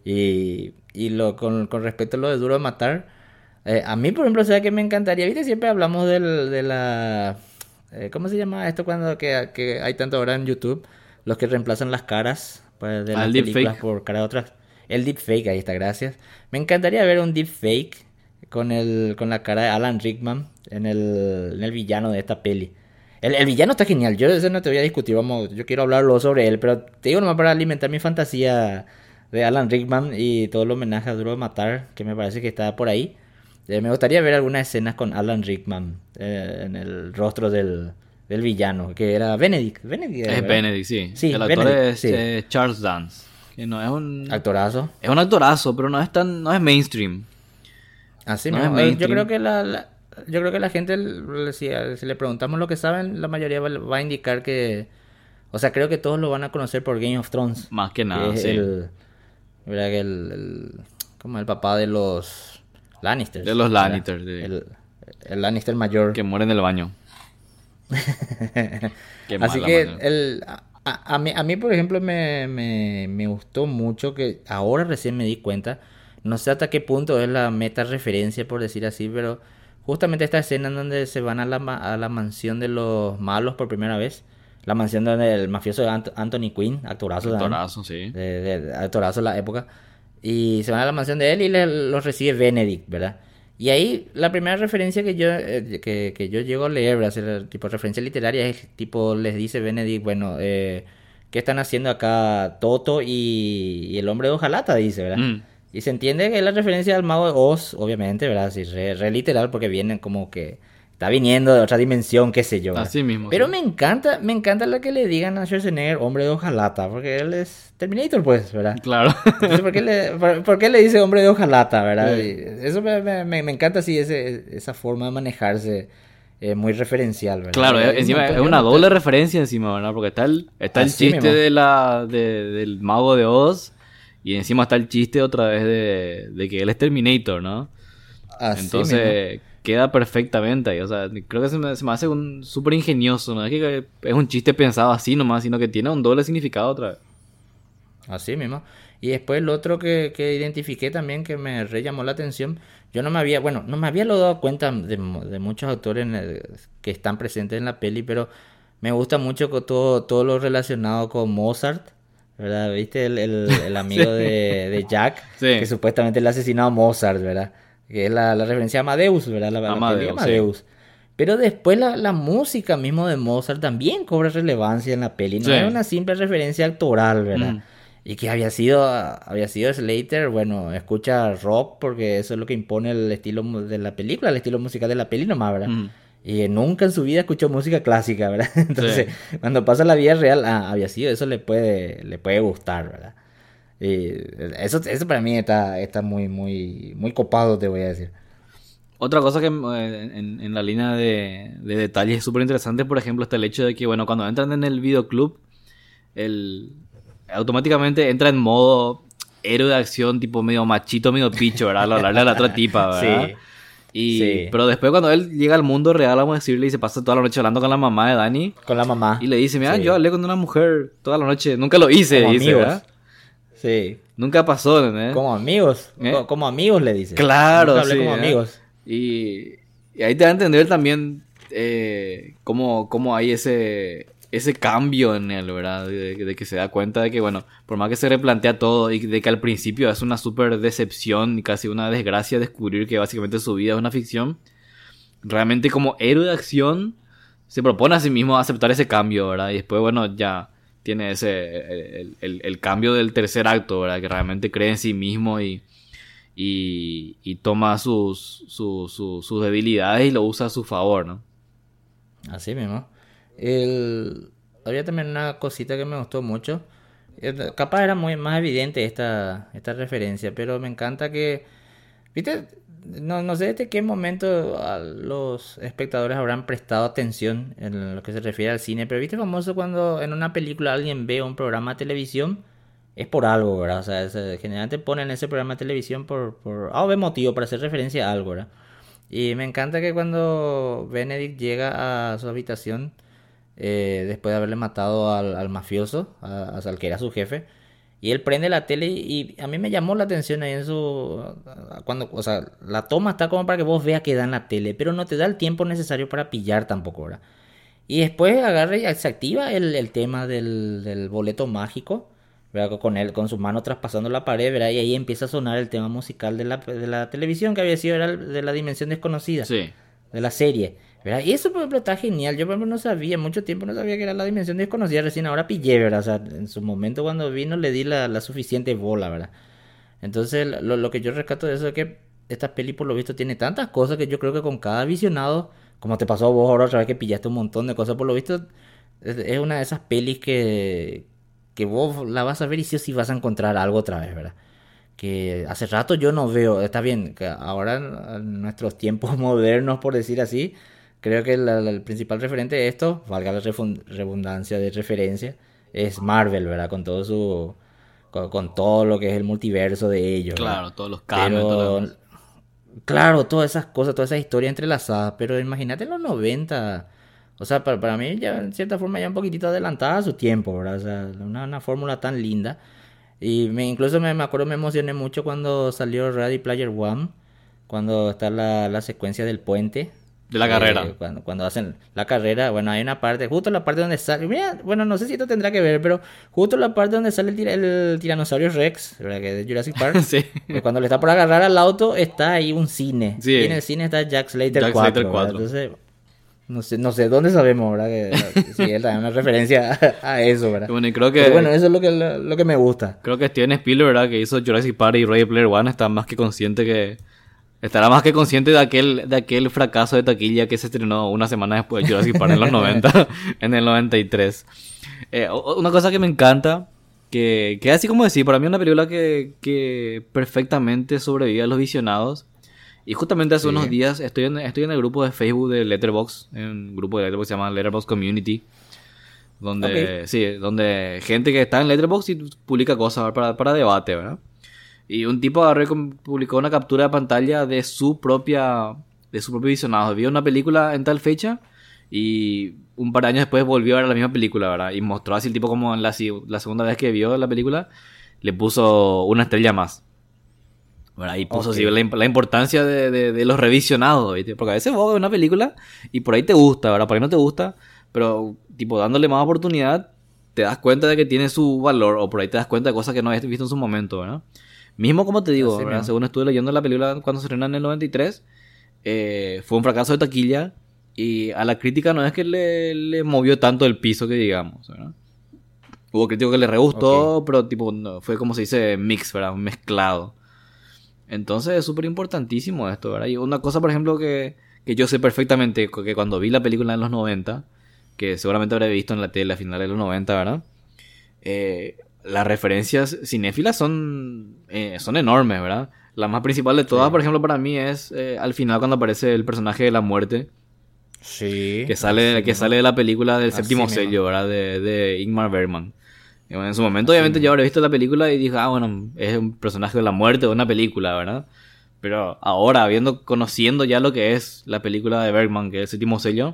Y, y lo, con, con respecto a lo de Duro de Matar, eh, a mí, por ejemplo, o sea, que me encantaría, ¿viste? Siempre hablamos del, de la... eh, ¿cómo se llama esto cuando que, que hay tanto ahora en YouTube? Los que reemplazan las caras pues, de Ah, las el películas deepfake. por cara de otras. El deepfake, ahí está, gracias. Me encantaría ver un deepfake con, el, con la cara de Alan Rickman en el, en el villano de esta peli. El, el villano está genial, yo eso no te voy a discutir, vamos, yo quiero hablarlo sobre él, pero te digo nomás para alimentar mi fantasía de Alan Rickman y todo el homenaje a Duro de Matar, que me parece que está por ahí. Eh, me gustaría ver algunas escenas con Alan Rickman eh, en el rostro del, del villano, que era Benedict. Benedict era, Es ¿verdad? Benedict, sí. Sí, El actor Benedict, es sí. eh, Charles Dance. Que no es un... Actorazo. Es un actorazo, pero no es tan... No es mainstream. Así No mismo. es Eh, Yo mainstream. creo que la, la- yo creo que la gente, le- si, si le preguntamos lo que saben, la mayoría va, va a indicar que, o sea, creo que todos lo van a conocer por Game of Thrones. Más que Que nada, es sí. el, ¿verdad? Que el, el- como el papá de los Lannisters. De los ¿verdad? Lannister, sí. El, el Lannister mayor. Que muere en el baño. Qué Así mala que manera. el, a, a mí, a mí, por ejemplo, me, me, me gustó mucho que ahora recién me di cuenta, no sé hasta qué punto es la meta referencia, por decir así, pero justamente esta escena en donde se van a la, ma- a la mansión de los malos por primera vez, la mansión donde el mafioso de Ant- Anthony Quinn, actorazo, también, Actorazo, sí. de, de- de- actorazo de la época, y se van a la mansión de él y le, los recibe Benedict, ¿verdad? Y ahí la primera referencia que yo eh, que, que yo llego a leer, ¿verdad? Hacer tipo referencia literaria es tipo les dice Benedict, bueno, eh, ¿qué están haciendo acá Toto y, y el hombre de hojalata? Dice, ¿verdad? Mm. Y se entiende que es la referencia al mago de Oz, obviamente, ¿verdad? Sí, re, re literal porque viene como que está viniendo de otra dimensión, qué sé yo, ¿verdad? Así mismo. Pero sí. me encanta, me encanta lo que le digan a Schwarzenegger, hombre de hojalata, porque él es Terminator, pues, ¿verdad? Claro. Entonces, ¿por qué le, por, por qué le dice hombre de hojalata, verdad? Sí. Y eso me, me, me- me encanta, así, ese, esa forma de manejarse eh, muy referencial, ¿verdad? Claro, Hay es- un encima montón- es yo una no- doble referencia encima, ¿verdad? Porque está el, está el Así chiste mismo. de la, de- del mago de Oz y encima está el chiste otra vez de, de que él es Terminator, ¿no? Así Entonces queda perfectamente ahí. O sea, creo que se me, se me hace un súper ingenioso, ¿no? Es que es un chiste pensado así nomás, sino que tiene un doble significado otra vez. mismo, así mismo. Y después el otro que, que identifiqué también que me re llamó la atención, yo no me había, bueno, no me había lo dado cuenta de, mo- de muchos autores en el- que están presentes en la peli, pero me gusta mucho con todo, todo lo relacionado con Mozart, ¿verdad? ¿Viste? El, el, el amigo Sí. de, de Jack, Sí. que supuestamente le ha asesinado a Mozart, ¿verdad? Que es la, la referencia a Amadeus, ¿verdad? La, la Amadeus, peli Amadeus. Pero después la, la música mismo de Mozart también cobra relevancia en la peli, no Sí. es una simple referencia actoral, ¿verdad? Mm. Y que había sido, había sido Slater, bueno, escucha rock porque eso es lo que impone el estilo mu- de la película, el estilo musical de la peli nomás, ¿verdad? Mm. Y nunca en su vida escuchó música clásica, ¿verdad? Entonces, cuando pasa la vida real, ah, había sido, eso le puede, le puede gustar, ¿verdad? Y eso, eso para mí está, está muy, muy, muy copado, te voy a decir. Otra cosa que eh, en, en la línea de, de detalles súper interesante, por ejemplo, está el hecho de que, bueno, cuando entran en el videoclub, el, automáticamente entra en modo héroe de acción, tipo medio machito, medio picho, ¿verdad? Al hablarle a la otra tipa, ¿verdad? Sí. Y, Sí. Pero después cuando él llega al mundo real, vamos a decirle, y se pasa toda la noche hablando con la mamá de Dani, Con la mamá. y le dice, mira, Sí. yo hablé con una mujer toda la noche, nunca lo hice, Como dice, amigos. ¿verdad? Sí. Nunca pasó, ¿eh? Como amigos. ¿Eh? Co- Como amigos le dice. Claro, Nunca hablé sí, como ¿eh? amigos. Y, Y ahí te va a entender también eh, cómo, cómo hay ese, ese cambio en él, ¿verdad? De, de que se da cuenta de que, bueno, por más que se replantea todo y de que al principio es una súper decepción y casi una desgracia descubrir que básicamente su vida es una ficción, realmente como héroe de acción se propone a sí mismo aceptar ese cambio, ¿verdad? Y después, bueno, ya tiene ese el, el, el cambio del tercer acto, ¿verdad? Que realmente cree en sí mismo y... Y, y toma sus, sus, sus, sus debilidades y lo usa a su favor, ¿no? Así mismo. El... Había también una cosita que me gustó mucho. Eh, Capaz era muy más evidente esta, esta referencia, pero me encanta que, ¿viste? No, no sé desde qué momento a los espectadores habrán prestado atención en lo que se refiere al cine, pero ¿viste famoso cuando en una película alguien ve un programa de televisión? Es por algo, ¿verdad? O sea, es, eh, generalmente ponen ese programa de televisión por, por A o B motivo, para hacer referencia a algo, ¿verdad? Y me encanta que cuando Benedict llega a su habitación, eh, después de haberle matado al, al mafioso, a- al que era su jefe, y él prende la tele y a mí me llamó la atención ahí en su... Cuando, o sea, la toma está como para que vos veas que da en la tele, pero no te da el tiempo necesario para pillar tampoco, ¿verdad? Y después agarra y se activa el, el tema del, del boleto mágico, ¿verdad? Con él, con sus manos traspasando la pared, ¿verdad? Y ahí empieza a sonar el tema musical de la, de la televisión que había sido, era el de la dimensión desconocida, Sí. de la serie, ¿verdad? Y eso, por ejemplo, está genial. Yo, por ejemplo, no sabía, mucho tiempo no sabía que era la dimensión desconocida, recién ahora pillé, ¿verdad? O sea, en su momento cuando vino le di la, la suficiente bola, ¿verdad? Entonces, lo, lo que yo rescato de eso es que esta peli, por lo visto, tiene tantas cosas que yo creo que con cada visionado, como te pasó a vos ahora otra vez que pillaste un montón de cosas, por lo visto, es, es una de esas pelis que, que vos la vas a ver y sí o sí vas a encontrar algo otra vez, ¿verdad? Que hace rato yo no veo, está bien, que ahora en nuestros tiempos modernos, por decir así, creo que la- la- el principal referente de esto, valga la refun- redundancia de referencia, es Marvel, ¿verdad? Con todo su, con, con todo lo que es el multiverso de ellos, ¿verdad? Claro, todos los cambios y todo lo Pero, demás. claro, todas esas cosas, todas esas historias entrelazadas, pero imagínate en los noventa, o sea, para, para mí ya en cierta forma ya un poquitito adelantada a su tiempo, ¿verdad? O sea, una, una fórmula tan linda. Y me, incluso me, me acuerdo, me emocioné mucho cuando salió Ready Player One, cuando está la, la secuencia del puente, De la eh, carrera. cuando, cuando hacen la carrera, bueno, hay una parte, justo la parte donde sale, mira, bueno, no sé si esto tendrá que ver, pero justo la parte donde sale el, tira- el tiranosaurio Rex, ¿verdad? Que es de Jurassic Park, Sí. eh, cuando le está por agarrar al auto, está ahí un cine, Sí. y en el cine está Jack Slater Jack cuatro, Slater ¿verdad? cuatro. Entonces, no sé, no sé dónde sabemos, ¿verdad? Que, si él también una referencia a, a eso, ¿verdad? Bueno, y creo Pero bueno, que eso es lo que, lo, lo que me gusta. creo que Steven Spielberg, ¿verdad? Que hizo Jurassic Park y Ready Player One está más que consciente que estará más que consciente de aquel de aquel fracaso de taquilla que se estrenó una semana después de Jurassic Park en los noventa, en el noventa y tres. Eh, o- una cosa que me encanta, que, que así como decir, para mí es una película que, que perfectamente sobrevive a los visionados. Y justamente hace Sí. unos días estoy en, estoy en el grupo de Facebook de Letterboxd, en un grupo de Letterboxd que se llama Letterboxd Community, donde, sí, donde gente que está en Letterboxd y publica cosas para, para debate, ¿verdad? Y un tipo agarró y com- publicó una captura de pantalla de su propia, de su propio visionado. Vio una película en tal fecha y un par de años después volvió a ver la misma película, ¿verdad? Y mostró así el tipo como en la, si- la segunda vez que vio la película, le puso una estrella más. ¿Verdad? Y puso Ok. así la, imp- la importancia de, de- de los revisionados, ¿viste? Porque a veces vos ves una película y por ahí te gusta, ¿verdad? Por ahí no te gusta, pero tipo dándole más oportunidad, te das cuenta de que tiene su valor, o por ahí te das cuenta de cosas que no habías visto en su momento, ¿verdad? Mismo como te digo, Así ¿verdad? mismo. Según estuve leyendo la película cuando se estrenó en el noventa y tres, eh, fue un fracaso de taquilla y a la crítica no es que le, le movió tanto el piso que digamos, ¿verdad? Hubo críticos que le re gustó, pero tipo no, fue como se dice mix, ¿verdad? Mezclado. Entonces es súper importantísimo esto, ¿verdad? Y una cosa, por ejemplo, que, que yo sé perfectamente, que cuando vi la película en los noventa, que seguramente habré visto en la tele a finales de los noventa, ¿verdad? Eh, las referencias cinéfilas son, eh, son enormes, ¿verdad? La más principal de todas, Sí. por ejemplo, para mí es eh, al final cuando aparece el personaje de la muerte, Sí. que sale, así que mismo. sale de la película del Así séptimo mismo. sello, ¿verdad? De, de Ingmar Bergman. Y bueno, en su momento, Así obviamente, yo mismo. habré visto la película y dije, ah, bueno, es un personaje de la muerte de una película, ¿verdad? Pero ahora, viendo, conociendo ya lo que es la película de Bergman, que es el séptimo sello,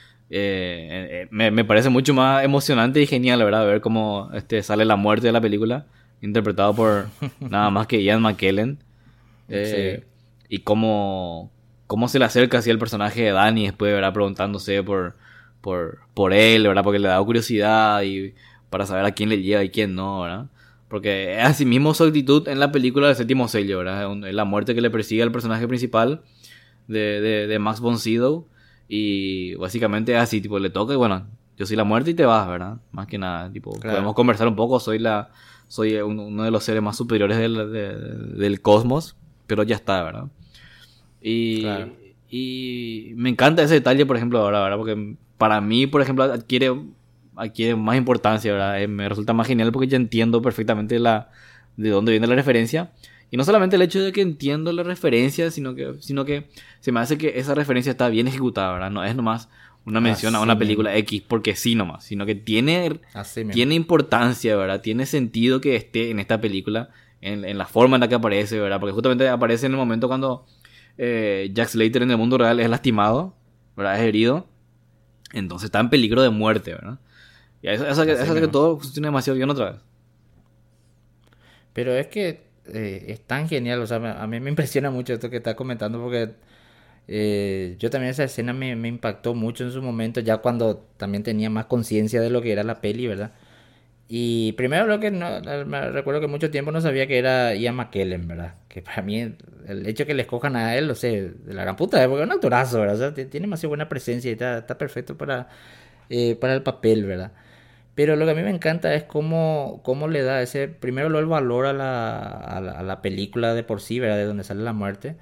eh, eh, me, me parece mucho más emocionante y genial, ¿verdad? Ver cómo este, sale la muerte de la película, interpretado por nada más que Ian McKellen. Eh, Sí. y cómo, cómo se le acerca así el personaje de Dani después, ¿verdad? Preguntándose por, por, por él, ¿verdad? Porque le da curiosidad y para saber a quién le lleva y quién no, ¿verdad? Porque es así mismo su actitud en la película del Séptimo Sello, ¿verdad? Es la muerte que le persigue al personaje principal de, de, de Max von Sydow. Y básicamente es así, tipo, le toca y bueno, yo soy la muerte y te vas, ¿verdad? Más que nada, tipo, claro. Podemos conversar un poco, soy la soy uno de los seres más superiores del, de, del cosmos, pero ya está, ¿verdad? Y, claro. Y me encanta ese detalle, por ejemplo, ahora, ¿verdad? Porque para mí, por ejemplo, adquiere, adquiere más importancia, ¿verdad? Eh, me resulta más genial porque ya entiendo perfectamente la, de dónde viene la referencia. Y no solamente el hecho de que entiendo la referencia, sino que, sino que se me hace que esa referencia está bien ejecutada, ¿verdad? No es nomás una mención así a una película mismo. X porque sí nomás, sino que tiene, tiene importancia, ¿verdad? Tiene sentido que esté en esta película, en, en la forma en la que aparece, ¿verdad? Porque justamente aparece en el momento cuando eh, Jack Slater en el mundo real es lastimado, ¿verdad? Es herido. Entonces está en peligro de muerte, ¿verdad? Y eso hace que todo funcione demasiado bien otra vez. Pero es que eh, es tan genial, o sea, a mí me impresiona mucho esto que estás comentando porque eh, yo también esa escena me, me impactó mucho en su momento, ya cuando también tenía más conciencia de lo que era la peli, ¿verdad? Y primero lo que no, me recuerdo que mucho tiempo no sabía que era Ian McKellen, ¿verdad? Que para mí el, el hecho que le escojan a él, o sea, de la gran puta, porque es un actorazo, ¿verdad? O sea, tiene demasiado buena presencia y está, está perfecto para, eh, para el papel, ¿verdad? Pero lo que a mí me encanta es cómo, cómo le da ese, primero lo el valor a la, a la, a la película de por sí, ¿verdad? De donde sale la muerte.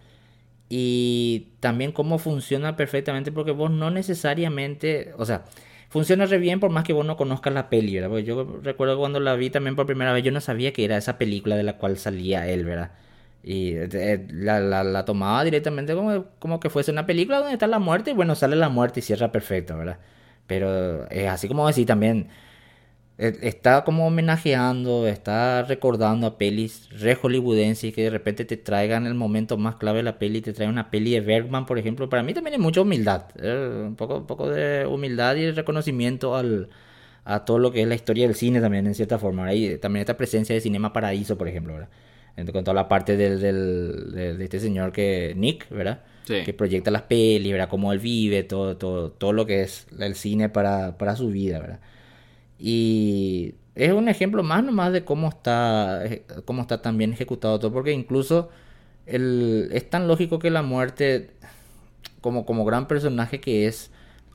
Y también cómo funciona perfectamente porque vos no necesariamente, o sea, funciona re bien por más que vos no conozcas la peli, ¿verdad? Porque yo recuerdo cuando la vi también por primera vez, yo no sabía que era esa película de la cual salía él, ¿verdad? Y eh, la, la, la tomaba directamente como, como que fuese una película donde está la muerte y bueno, sale la muerte y cierra perfecto, ¿verdad? Pero es así como decir también está como homenajeando, está recordando a pelis re hollywoodenses que de repente te traigan el momento más clave de la peli, te traen una peli de Bergman, por ejemplo. Para mí también es mucha humildad, eh, un poco, un poco de humildad y reconocimiento al, a todo lo que es la historia del cine también, en cierta forma. Ahí también esta presencia de Cinema Paradiso, por ejemplo, ¿verdad? Con toda la parte del, del, de, de este señor que Nick, ¿verdad? Sí. Que proyecta las pelis, ¿verdad? Cómo él vive, todo, todo, todo lo que es el cine para, para su vida, ¿verdad? Y es un ejemplo más nomás de cómo está, cómo está tan bien ejecutado todo, porque incluso el, es tan lógico que la muerte, como, como gran personaje que es,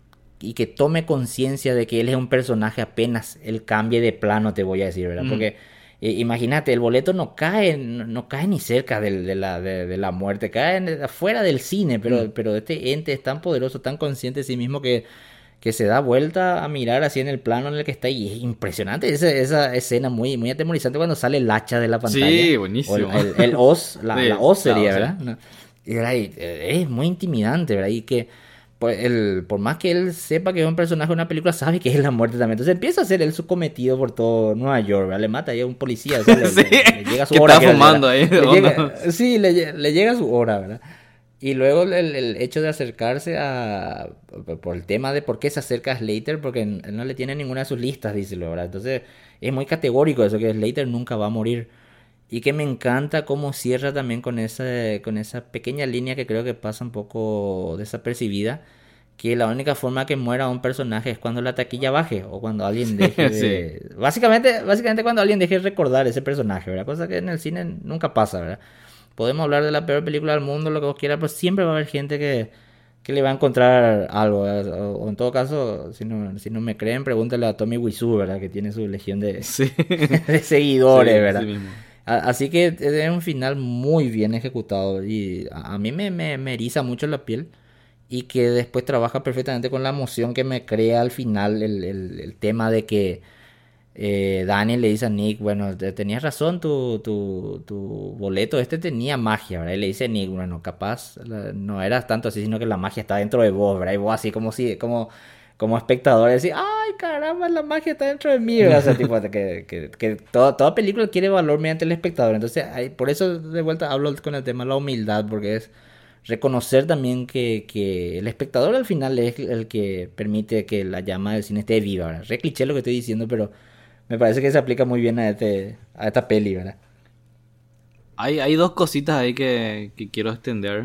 y que tome conciencia de que él es un personaje apenas él cambie de plano, te voy a decir, ¿verdad? Mm. Porque eh, imagínate, el boleto no cae, no, no cae ni cerca de, de, la, de, de la muerte, cae en, afuera del cine, pero, mm. pero este ente es tan poderoso, tan consciente de sí mismo que que se da vuelta a mirar así en el plano en el que está y es impresionante esa, esa escena muy, muy atemorizante cuando sale el hacha de la pantalla. Sí, buenísimo. O el, el, el os, la, sí, la os sería, claro, ¿verdad? Sí. Y, ¿verdad? Y es muy intimidante, ¿verdad? Y que por, el, por más que él sepa que es un personaje de una película, sabe que es la muerte también. Entonces empieza a hacer él su cometido por todo Nueva York, ¿verdad? Le mata ahí a un policía, o sea, le, sí, le, le llega su que hora. Está fumando ahí. Le llega, sí, le, le llega su hora, ¿verdad? Y luego el, el hecho de acercarse a... Por el tema de por qué se acerca a Slater, porque no le tiene ninguna de sus listas, dice, ¿verdad? Entonces es muy categórico eso, que Slater nunca va a morir. Y que me encanta cómo cierra también con esa, con esa pequeña línea que creo que pasa un poco desapercibida, que la única forma que muera un personaje es cuando la taquilla baje o cuando alguien deje de... Sí. Básicamente, básicamente cuando alguien deje de recordar ese personaje, ¿verdad? Cosa que en el cine nunca pasa, ¿verdad? Podemos hablar de la peor película del mundo, lo que vos quieras, pero siempre va a haber gente que, que le va a encontrar algo. O, o en todo caso, si no, si no me creen, pregúntale a Tommy Wiseau, ¿verdad? Que tiene su legión de, sí. de seguidores, sí, ¿verdad? Sí mismo. Así que es un final muy bien ejecutado y a, a mí me, me, me eriza mucho la piel y que después trabaja perfectamente con la emoción que me crea al final el, el, el tema de que Eh, Daniel le dice a Nick, bueno, tenías razón, tu, tu, tu boleto este tenía magia, ¿verdad? Y le dice a Nick, bueno, capaz la, no era tanto así, sino que la magia está dentro de vos, ¿verdad? Y vos así como si, como, como espectador, decís, ay, caramba, la magia está dentro de mí, ¿verdad? O sea, tipo, que, que, que toda, toda película quiere valor mediante el espectador. Entonces, hay, por eso de vuelta hablo con el tema de la humildad, porque es reconocer también que, que el espectador al final es el que permite que la llama del cine esté viva, ¿verdad? Re cliché lo que estoy diciendo, pero me parece que se aplica muy bien a, este, a esta peli, ¿verdad? Hay, hay dos cositas ahí que, que quiero extender.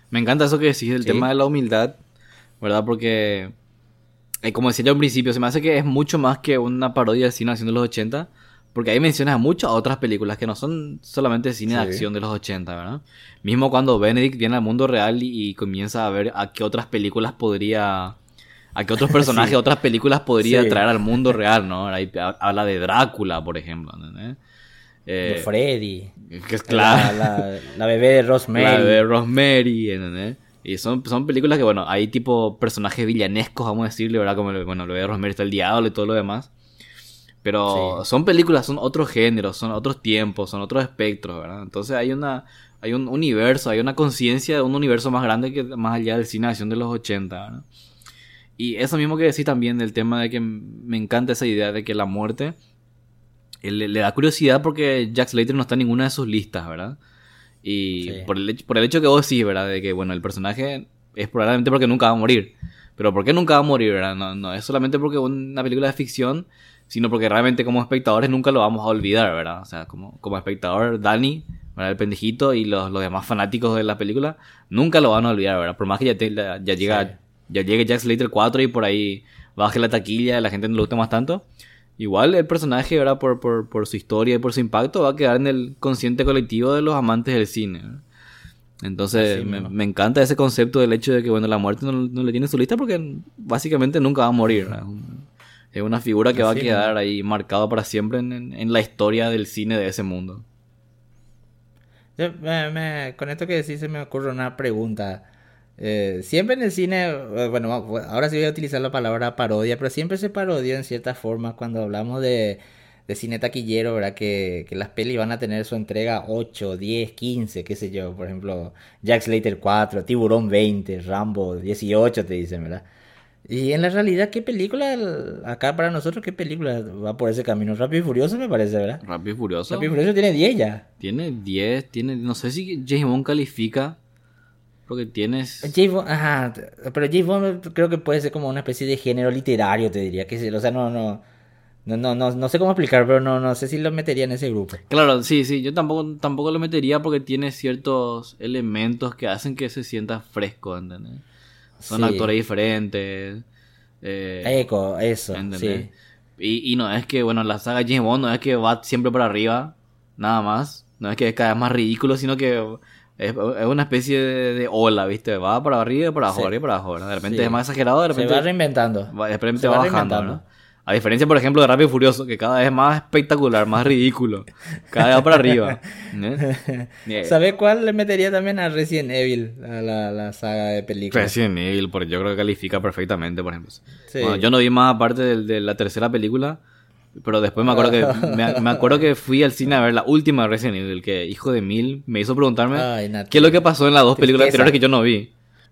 Me encanta eso que decís, el Sí, tema de la humildad, ¿verdad? Porque, eh, como decía yo al principio, se me hace que es mucho más que una parodia del cine de acción de los ochenta, porque ahí mencionas a muchas otras películas que no son solamente cine de sí, acción de los ochenta, ¿verdad? Mismo cuando Benedict viene al mundo real y, y comienza a ver a qué otras películas podría... a qué otros personajes de sí, otras películas podría sí. traer al mundo real, ¿no? Ahí ha- habla de Drácula, por ejemplo, ¿entendés? De Eh, Freddy, que es la, claro, la, la bebé de la de Rosemary. Rosemary, ¿entendés? Y son, son películas que, bueno, hay tipo personajes villanescos, vamos a decirle, ¿verdad? Como, el- bueno, lo de Rosemary está el diablo y todo lo demás. Pero Sí, son películas, son otros géneros, son otros tiempos, son otros espectros, ¿verdad? Entonces hay una hay un universo, hay una conciencia de un universo más grande que más allá del cine de acción de los ochenta, ¿verdad? Y eso mismo que decís también del tema de que me encanta esa idea de que la muerte eh, le, le da curiosidad porque Jack Slater no está en ninguna de sus listas, ¿verdad? Y sí, por el, hecho, por el hecho que vos sí, ¿verdad? De que, bueno, el personaje es probablemente porque nunca va a morir. Pero ¿por qué nunca va a morir, verdad? No, no es solamente porque es una película de ficción, sino porque realmente como espectadores nunca lo vamos a olvidar, ¿verdad? O sea, como, como espectador, Danny, ¿verdad? El pendejito y los, los demás fanáticos de la película nunca lo van a olvidar, ¿verdad? Por más que ya, te- la- ya sí. llega ya llegue Jack Slater cuatro y por ahí baje la taquilla, la gente no lo gusta más tanto. Igual el personaje, ¿verdad? Por, por, por su historia y por su impacto, va a quedar en el consciente colectivo de los amantes del cine, ¿verdad? Entonces, Así me, mismo. me encanta ese concepto del hecho de que, bueno, la muerte no, no le tiene en su lista porque básicamente nunca va a morir, ¿verdad? Es una figura que va a Así mismo. quedar ahí marcado para siempre en, en- en la historia del cine de ese mundo. Yo, me- me- con esto que decís se me ocurre una pregunta. Eh, siempre en el cine, eh, bueno, ahora sí voy a utilizar la palabra parodia, pero siempre se parodió en cierta forma cuando hablamos de, de cine taquillero, ¿verdad? Que, que las pelis van a tener su entrega ocho, diez, quince, qué sé yo. Por ejemplo, Jack Slater cuatro, Tiburón veinte, Rambo dieciocho, te dicen, ¿verdad? Y en la realidad, ¿qué película, acá para nosotros, qué película va por ese camino? Rápido y Furioso me parece, ¿verdad? Rápido y Rápido y Furioso Furioso tiene diez ya. tiene diez tiene, no sé si James Bond califica, porque tienes... James Bond, ajá, pero James Bond creo que puede ser como una especie de género literario, te diría, que sí, o sea, no, no, no, no, no, no sé cómo explicar, pero no, no sé si lo metería en ese grupo. Claro, sí, sí, yo tampoco, tampoco lo metería porque tiene ciertos elementos que hacen que se sienta fresco, ¿entendés? Son Sí, actores diferentes, eh, eco, eso, ¿entendés? sí, Y, y no es que, bueno, la saga James Bond no es que va siempre para arriba, nada más. No es que es cada vez más ridículo, sino que es, es una especie de, de ola, ¿viste? Va para arriba, para abajo, sí, arriba, para abajo, ¿verdad? De repente es sí. más exagerado, de Se va repente reinventando, va, de repente se va va bajando, ¿verdad? reinventando. A diferencia, por ejemplo, de Rápido y Furioso, que cada vez es más espectacular, más ridículo. Cada vez va para arriba. ¿eh? Eh, ¿Sabe cuál le metería también a Resident Evil, a la, la saga de películas? Resident Evil, porque yo creo que califica perfectamente, por ejemplo. Bueno, Sí. yo no vi más aparte de, de la tercera película, pero después me acuerdo que me, me acuerdo que fui al cine a ver la última de Resident Evil, que hijo de mil me hizo preguntarme Ay, qué es lo Nati. que pasó en las dos películas anteriores que Tristeza. yo no vi.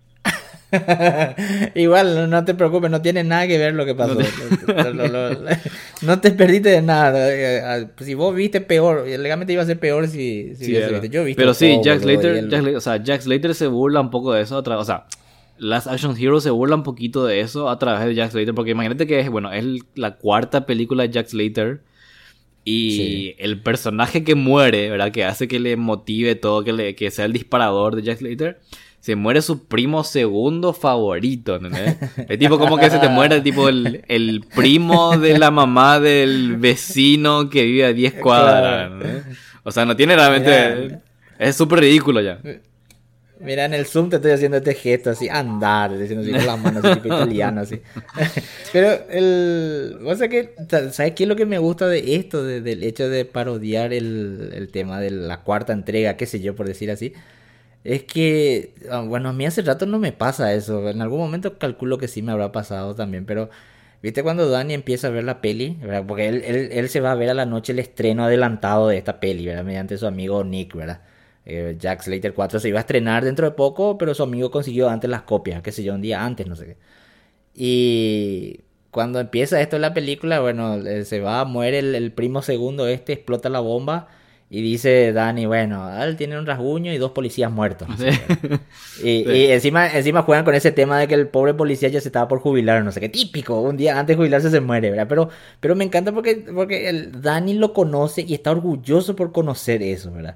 Igual, no no te preocupes, no tiene nada que ver lo que No pasó. te- Lo- lo- lo- lo- no te perdiste de nada. Eh, ah, Si vos viste peor, legalmente iba a ser peor si, si Sí, hubiese era. visto. Yo he visto Pero sí, todo, Jack boludo, y Slater, el- Jack Slater- o sea, Jack Slater se burla un poco de eso, a tra- o sea, Last Action Hero se burla un poquito de eso a través de Jack Slater, porque imagínate que es, bueno, es el- la cuarta película de Jack Slater Sí, y el personaje que muere, ¿verdad? Que hace que le motive todo, que, le, que sea el disparador de Jack Slater, se muere su primo segundo favorito, ¿entendés? Es tipo como que se te muere tipo el, el primo de la mamá del vecino que vive a diez cuadras, claro. ¿entendés? O sea, no tiene realmente... Mira, Es súper ridículo ya. mira, en el Zoom te estoy haciendo este gesto así, andar, diciendo así con las manos, así, tipo italiano, así. Pero el... O sea que, ¿sabes qué es lo que me gusta de esto? De- del hecho de parodiar el, el tema de la cuarta entrega, qué sé yo, por decir así. Es que, ah, bueno, a mí hace rato no me pasa eso. En algún momento calculo que sí me habrá pasado también, pero... ¿Viste cuando Dani empieza a ver la peli? ¿Verdad? Porque él, él, él se va a ver a la noche el estreno adelantado de esta peli, ¿verdad? Mediante su amigo Nick, ¿verdad? Eh, Jack Slater cuatro se iba a estrenar dentro de poco, pero su amigo consiguió antes las copias, qué sé yo, un día antes, no sé qué. Y cuando empieza esto en la película, bueno, eh, se va, muere el, el primo segundo este, explota la bomba y dice Dani, bueno, él tiene un rasguño y dos policías muertos. No sé qué, ¿verdad? Y, Sí. y encima, encima juegan con ese tema de que el pobre policía ya se estaba por jubilar, no sé qué, típico, un día antes de jubilarse se muere, ¿verdad? Pero, pero me encanta porque, porque el Dani lo conoce y está orgulloso por conocer eso, ¿verdad?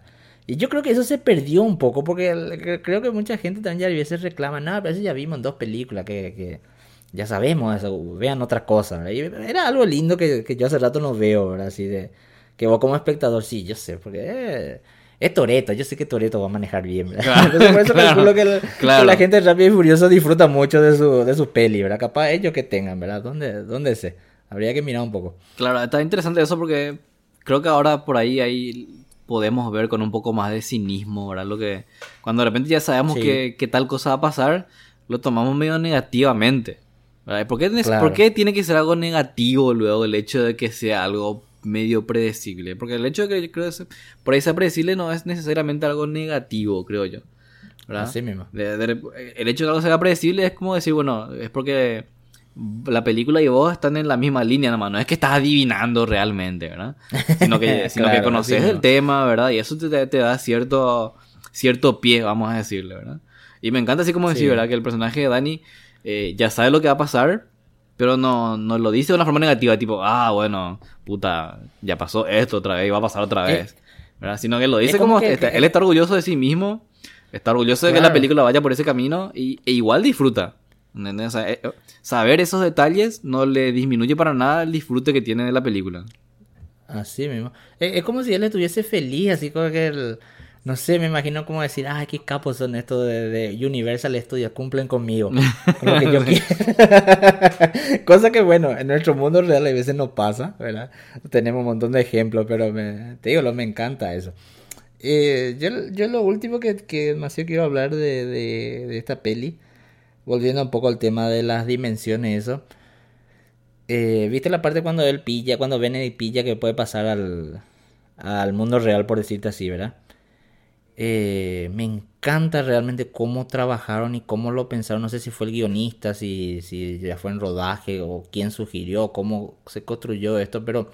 Y yo creo que eso se perdió un poco, porque el- creo que mucha gente también ya a veces reclama, no, pero eso ya vimos en dos películas, que, que ya sabemos eso, vean otra cosa, ¿verdad? Y era algo lindo que, que yo hace rato no veo, ¿verdad? Así de, que vos como espectador, sí, yo sé, porque eh, es Toretto, yo sé que Toretto va a manejar bien, ¿verdad? Claro, Entonces por eso claro, calculo que, el- claro. que la gente de Rápido y Furioso disfruta mucho de su, de sus peli, ¿verdad? Capaz ellos que tengan, ¿verdad? ¿Dónde, dónde sé? Habría que mirar un poco. Claro, está interesante eso porque creo que ahora por ahí, ahí podemos ver con un poco más de cinismo, ¿verdad? Lo que cuando de repente ya sabemos Sí. que, que tal cosa va a pasar, lo tomamos medio negativamente, ¿verdad? ¿Por qué, Claro. ¿Por qué tiene que ser algo negativo luego el hecho de que sea algo medio predecible? Porque el hecho de que yo creo que se- por ahí sea predecible no es necesariamente algo negativo, creo yo, ¿verdad? Así mismo. De- de- el hecho de que algo sea predecible es como decir, bueno, es porque la película y vos están en la misma línea nomás, no es que estás adivinando realmente, ¿verdad? Sino que, sino Claro, que conoces así el mismo. tema, ¿verdad? Y eso te, te- te da cierto, cierto pie, vamos a decirle, ¿verdad? Y me encanta así como decir, Sí. ¿verdad? Que el personaje de Dani eh, ya sabe lo que va a pasar, pero no, no lo dice de una forma negativa, tipo, ah, bueno, puta, ya pasó esto otra vez y va a pasar otra Eh, vez, ¿verdad? Sino que lo dice es como como, que- está- que- él está orgulloso de sí mismo, está orgulloso de que la Claro. película vaya por ese camino y, e igual disfruta. ¿Entendés? O sea, eh, eh, saber esos detalles no le disminuye para nada el disfrute que tiene de la película. Así mismo. Es, es como si él estuviese feliz, así como que el- no sé, me imagino como decir, ay, qué capos son estos de, de Universal Studios, cumplen conmigo, con lo que yo quiero. Cosa que bueno, en nuestro mundo real a veces no pasa, ¿verdad? Tenemos un montón de ejemplos, pero me, te digo, lo, me encanta eso. Eh, yo, yo lo último que, que demasiado quiero hablar de, de, de esta peli, volviendo un poco al tema de las dimensiones, eso. Eh, ¿viste la parte cuando él pilla, cuando Benedict pilla que puede pasar al, al mundo real, por decirte así, ¿verdad? Eh, me encanta realmente cómo trabajaron y cómo lo pensaron. No sé si fue el guionista, si, si ya fue en rodaje o quién sugirió, cómo se construyó esto, pero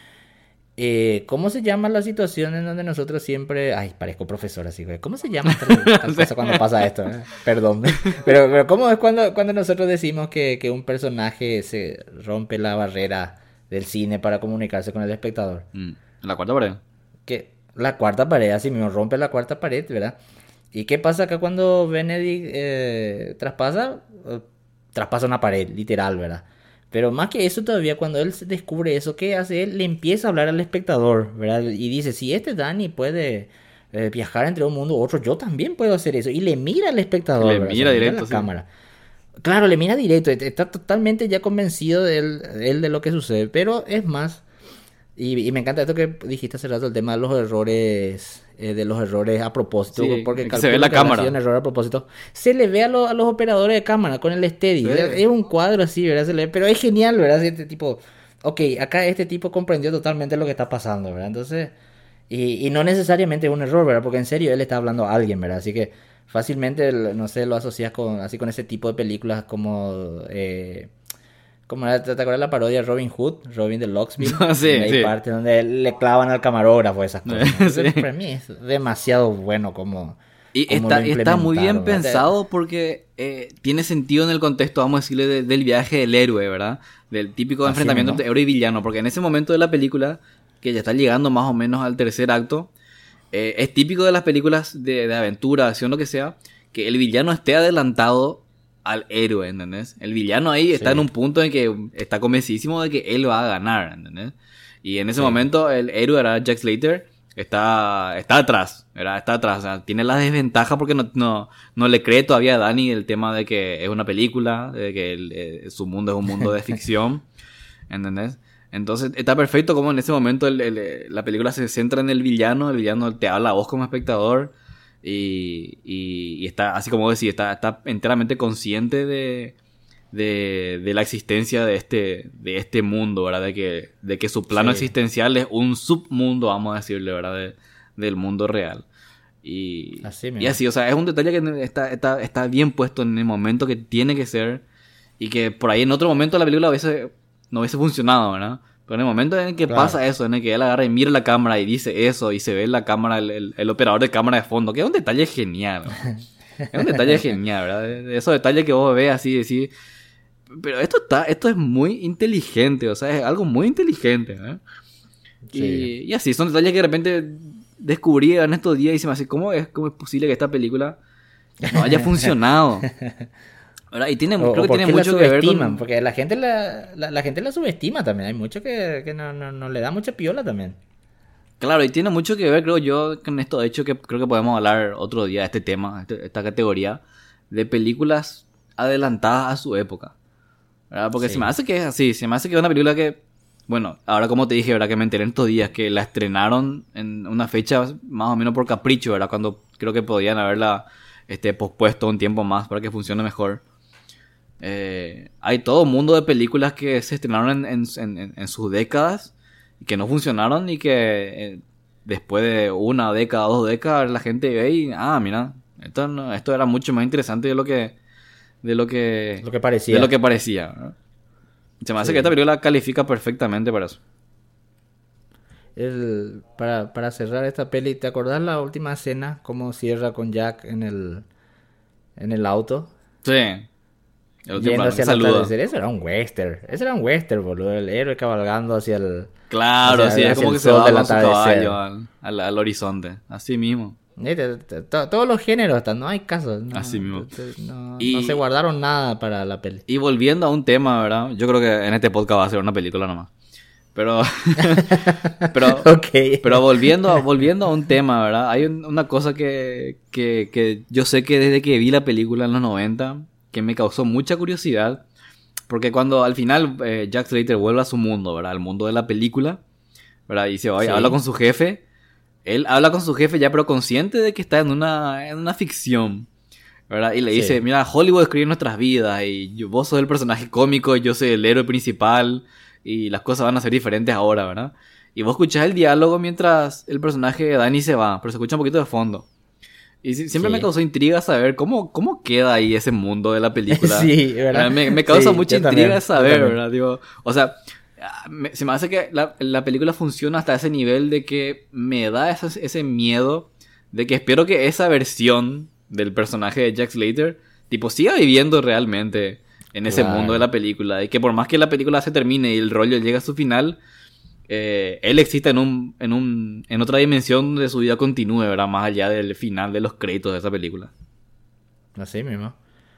eh, ¿cómo se llama la situación en donde nosotros siempre... Ay, parezco profesor así, güey. ¿Cómo se llama tal, tal cosa cuando pasa esto? eh? Perdón. Pero, pero ¿cómo es cuando, cuando nosotros decimos que, que un personaje se rompe la barrera del cine para comunicarse con el espectador? Mm. En la cuarta pared. Que la cuarta pared, así mismo, rompe la cuarta pared, ¿verdad? ¿Y qué pasa acá cuando Benedict eh, traspasa? Eh, traspasa una pared, literal, ¿verdad? Pero más que eso todavía, cuando él se descubre eso, ¿qué hace él? Le empieza a hablar al espectador, ¿verdad? Y dice, si este Danny puede eh, viajar entre un mundo u otro, yo también puedo hacer eso. Y le mira al espectador, Le ¿verdad? O mira sea, directo, a la sí. cámara. Claro, le mira directo, está totalmente ya convencido de él, él de lo que sucede. Pero es más, y, y me encanta esto que dijiste hace rato, el tema de los errores, eh, de los errores a propósito, Sí, porque que se ve en la calculo que habrá cámara. sido un error a propósito. Se le ve a, lo- a los operadores de cámara con el steady, Sí. es es un cuadro así, ¿verdad? Se le ve, pero es genial, ¿verdad? Este tipo, ok, acá este tipo comprendió totalmente lo que está pasando, ¿verdad? Entonces, y, y no necesariamente es un error, ¿verdad? Porque en serio él está hablando a alguien, ¿verdad? Así que fácilmente, el- no sé, lo asocias con, así con ese tipo de películas como... Eh, como era, ¿te te acuerdas la parodia de Robin Hood? Robin de Locksville. Sí, Donde hay sí. partes donde le clavan al camarógrafo esas cosas. ¿no? Sí. Entonces, para mí es demasiado bueno como, Y como está, lo está muy bien implementaron, ¿verdad? pensado porque eh, tiene sentido en el contexto, vamos a decirle, de- del viaje del héroe, ¿verdad? Del típico Así enfrentamiento mismo. entre héroe y villano. Porque en ese momento de la película, que ya está llegando más o menos al tercer acto, eh, es típico de las películas de, de aventura, acción, lo que sea, que el villano esté adelantado al héroe, ¿entendés? El villano ahí está Sí. en un punto en que está convencidísimo de que él va a ganar, ¿entendés? Y en ese Sí. momento el héroe era Jack Slater, está, está atrás, ¿verdad? Está atrás, o sea, tiene la desventaja porque no, no, no le cree todavía a Dani el tema de que es una película, de que el- eh, su mundo es un mundo de ficción, ¿entendés? Entonces está perfecto como en ese momento el- el- la película se centra en el villano, el villano te habla a vos como espectador y, y, y está, así como decís, está, está enteramente consciente de, de, de la existencia de este, de este mundo, ¿verdad? De que, de que su plano Sí. existencial es un submundo, vamos a decirle, ¿verdad? De- del mundo real. Y Así y mismo. así, o sea, es un detalle que está, está, está bien puesto en el momento que tiene que ser y que por ahí en otro momento la película hubiese, no hubiese funcionado, ¿verdad? Pero en el momento en el que Claro. pasa eso, en el que él agarra y mira la cámara y dice eso y se ve la cámara, el, el- el operador de cámara de fondo, que es un detalle genial, ¿no? Es un detalle genial, ¿verdad? De- de esos detalles que vos ves así, decís, pero esto está, esto es muy inteligente, o sea, es algo muy inteligente, ¿eh? Sí. Y, y así, son detalles que de repente descubrí en estos días y se me hace, ¿cómo es, cómo es posible que esta película no haya funcionado? ¿Verdad? Y tiene, O, creo o que por tiene qué la mucho que ver subestiman, con... porque la gente la, la, la gente la subestima también. Hay mucho que, que no, no, no le da mucha piola también. Claro, y tiene mucho que ver, creo yo, con esto. De hecho, que creo que podemos hablar otro día de este tema, este- esta categoría de películas adelantadas a su época. ¿Verdad? Porque se me Sí. hace que es así, se me hace que es una película que, bueno, ahora como te dije, ¿verdad? Que me enteré en estos días que la estrenaron en una fecha más o menos por capricho, ¿verdad? Cuando creo que podían haberla este, pospuesto un tiempo más para que funcione mejor. Eh, hay todo un mundo de películas que se estrenaron en, en, en, en sus décadas y que no funcionaron y que eh, después de una década, dos décadas, la gente ve y, ah, mira, esto, no- esto era mucho más interesante de lo que, de lo que, Lo que parecía. de lo que parecía, ¿verdad? Se me hace Sí. que esta película califica perfectamente para eso. El, para, para cerrar esta peli, ¿te acordás la última escena? Cómo cierra con Jack en el, en el auto, Sí, el último yendo plano, hacia el saludo. atardecer. Eso era un western. Eso era un western, boludo. El héroe cabalgando hacia el, Claro, hacia, sí, es hacia como el que se sol va del con su atardecer. caballo al, al, al horizonte, así mismo. Eh, te- te- to- Todos los géneros están, no hay caso. No, Así mismo. te- te- no, Y- no se guardaron nada para la peli. Y volviendo a un tema, ¿verdad? Yo creo que en este podcast va a ser una película nomás. Pero, pero, Ok. pero volviendo, a- volviendo a un tema, ¿verdad? Hay un- una cosa que, que, que yo sé que desde que vi la película en los noventa, que me causó mucha curiosidad, porque cuando al final eh, Jack Slater vuelve a su mundo, ¿verdad? Al mundo de la película, ¿verdad? Y se va y Sí. habla con su jefe. Él habla con su jefe ya, pero consciente de que está en una, en una ficción, ¿verdad? Y le Sí. dice, mira, Hollywood escribe nuestras vidas y yo- vos sos el personaje cómico y yo soy el héroe principal y las cosas van a ser diferentes ahora, ¿verdad? Y vos escuchás el diálogo mientras el personaje de Danny se va, pero se escucha un poquito de fondo. Y si- siempre Sí. me causó intriga saber cómo, cómo queda ahí ese mundo de la película. Sí, ¿verdad? Me, me causa Sí, mucha yo intriga también, yo saber, también. ¿verdad? Digo, o sea, ah, me- se me hace que la, la película funciona hasta ese nivel de que me da ese, ese miedo de que espero que esa versión del personaje de Jack Slater, tipo, siga viviendo realmente en ese Claro. mundo de la película. Y que por más que la película se termine y el rollo llegue a su final, eh, él exista en un, en un, en otra dimensión de su vida continúe, ¿verdad? Más allá del final de los créditos de esa película. Así mismo.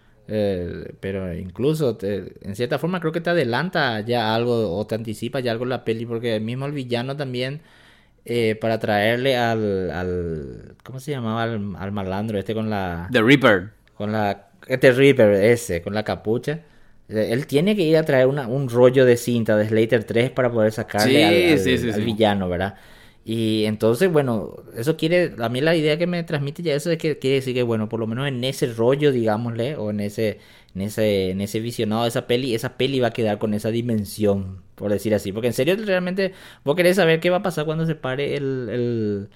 Eh, pero incluso te- en cierta forma creo que te adelanta ya algo o te anticipa ya algo la peli porque mismo el villano también eh, para traerle al, al ¿cómo se llamaba? Al, al malandro este con la The Reaper. con la este Reaper ese con la capucha. Eh, Él tiene que ir a traer una, un rollo de cinta de Slater tres para poder sacarle Sí, al, al- sí, sí, al sí. villano, ¿verdad? Y entonces, bueno, eso quiere, a mí la idea que me transmite ya eso es que quiere decir que, bueno, por lo menos en ese rollo, digámosle, o en ese, en ese, en ese visionado de esa peli, esa peli va a quedar con esa dimensión, por decir así. Porque en serio, realmente, vos querés saber qué va a pasar cuando se pare el, el,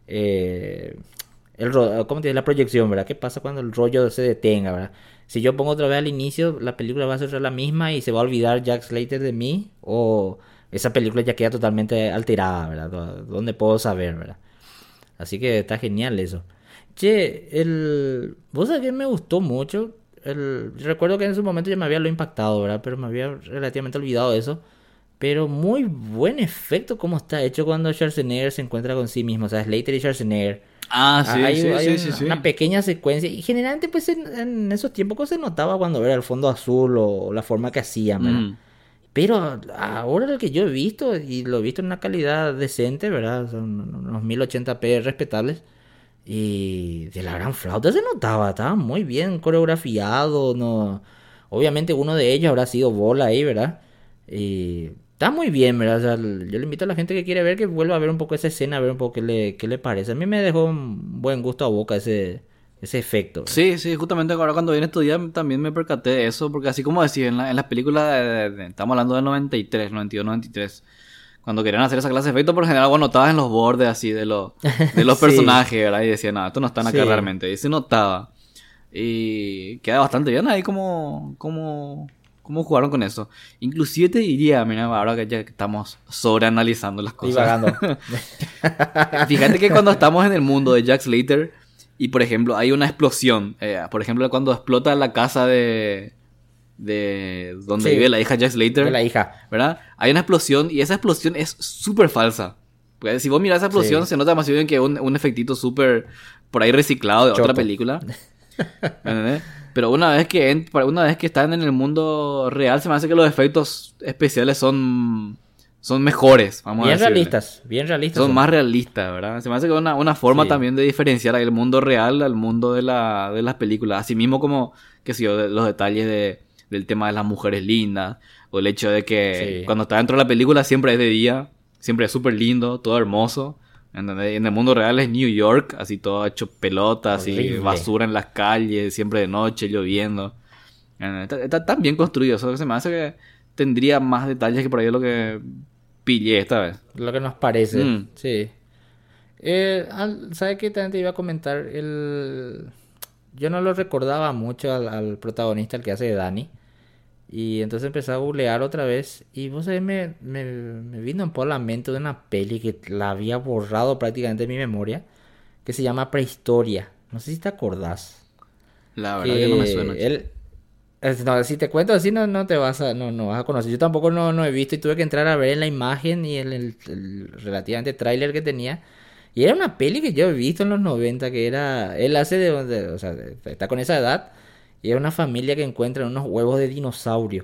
eh, el ro- ¿cómo te dice? La proyección, ¿verdad? ¿Qué pasa cuando el rollo se detenga, ¿verdad? Si yo pongo otra vez al inicio, la película va a ser la misma y se va a olvidar Jack Slater de mí, o esa película ya queda totalmente alterada, ¿verdad? ¿Dó- ¿Dónde puedo saber, verdad? Así que está genial eso. Che, el... ¿Vos sabés que me gustó mucho? El... Recuerdo que en su momento ya me había lo impactado, ¿verdad? Pero me había relativamente olvidado de eso. Pero muy buen efecto como está hecho cuando Schwarzenegger se encuentra con sí mismo. O sea, Slater y Schwarzenegger. Ah, sí, hay sí, hay sí, un- sí, sí. una pequeña secuencia. Y generalmente, pues, en, en esos tiempos se notaba cuando era el fondo azul o la forma que hacían, ¿verdad? Mm. Pero ahora lo que yo he visto, y lo he visto en una calidad decente, ¿verdad? Son unos mil ochenta p respetables. Y de la gran flauta se notaba, estaba muy bien coreografiado. No... Obviamente uno de ellos habrá sido Bola ahí, ¿verdad? Y está muy bien, ¿verdad? O sea, yo le invito a la gente que quiere ver que vuelva a ver un poco esa escena, a ver un poco qué le, qué le parece. A mí me dejó un buen gusto a boca ese, ese efecto, ¿verdad? Sí, sí, justamente ahora cuando vine a estudiar también me percaté de eso, porque así como decía, en, la- en las películas, de, de- de- estamos hablando de noventa y tres, noventa y dos, noventa y tres, cuando querían hacer esa clase de efectos, por lo general, bueno, notabas en los bordes así de, los de los Sí. personajes, ¿verdad? Y decían, no, estos no están acá Sí. realmente, y se notaba. Y queda bastante bien ahí como, como, como jugaron con eso. Inclusive te diría, mira, ahora que ya estamos sobreanalizando las cosas. Divagando. Fíjate que cuando estamos en el mundo de Jack Slater y por ejemplo hay una explosión, eh, por ejemplo cuando explota la casa de de donde Sí. vive la hija Jack Slater, De la hija. ¿verdad? Hay una explosión y esa explosión es súper falsa. Porque si vos mirás esa explosión, Sí. se nota demasiado bien que es un, un efectito súper por ahí reciclado de otra Choto. película. ¿Me entendés? Pero una vez que en- una vez que están en el mundo real, se me hace que los efectos especiales son, son mejores, vamos a Bien decirle. realistas, bien realistas. Son más realistas, ¿verdad? Se me hace que es una, una forma Sí. también de diferenciar el mundo real al mundo de, la, de las películas. Así mismo como, qué sé yo, de- los detalles de, del tema de las mujeres lindas, o el hecho de que Sí. cuando está dentro de la película siempre es de día, siempre es súper lindo, todo hermoso. ¿Entendés? Y en el mundo real es New York, así todo hecho pelota, así Horrible. basura en las calles, siempre de noche, lloviendo. ¿Entendés? Está, está tan bien construido, eso que se me hace que tendría más detalles que por ahí lo que pillé esta vez. Lo que nos parece, Mm. sí. Eh, al- ¿sabes qué? También te iba a comentar. El... Yo no lo recordaba mucho al, al protagonista, el que hace de Danny. Y entonces empecé a googlear otra vez. Y vos sabés, me, me, me vino por la mente de una peli que la había borrado prácticamente de mi memoria. Que se llama Prehistoria. No sé si te acordás. La verdad que no me suena. Que él... es- No, si te cuento así no, no te vas a, no, no vas a conocer. Yo tampoco no, no he visto y tuve que entrar a ver en la imagen y el, el- el relativamente tráiler que tenía. Y era una peli que yo he visto en los noventa que era... Él hace de... de- o sea, de- está con esa edad y era una familia que encuentra unos huevos de dinosaurio.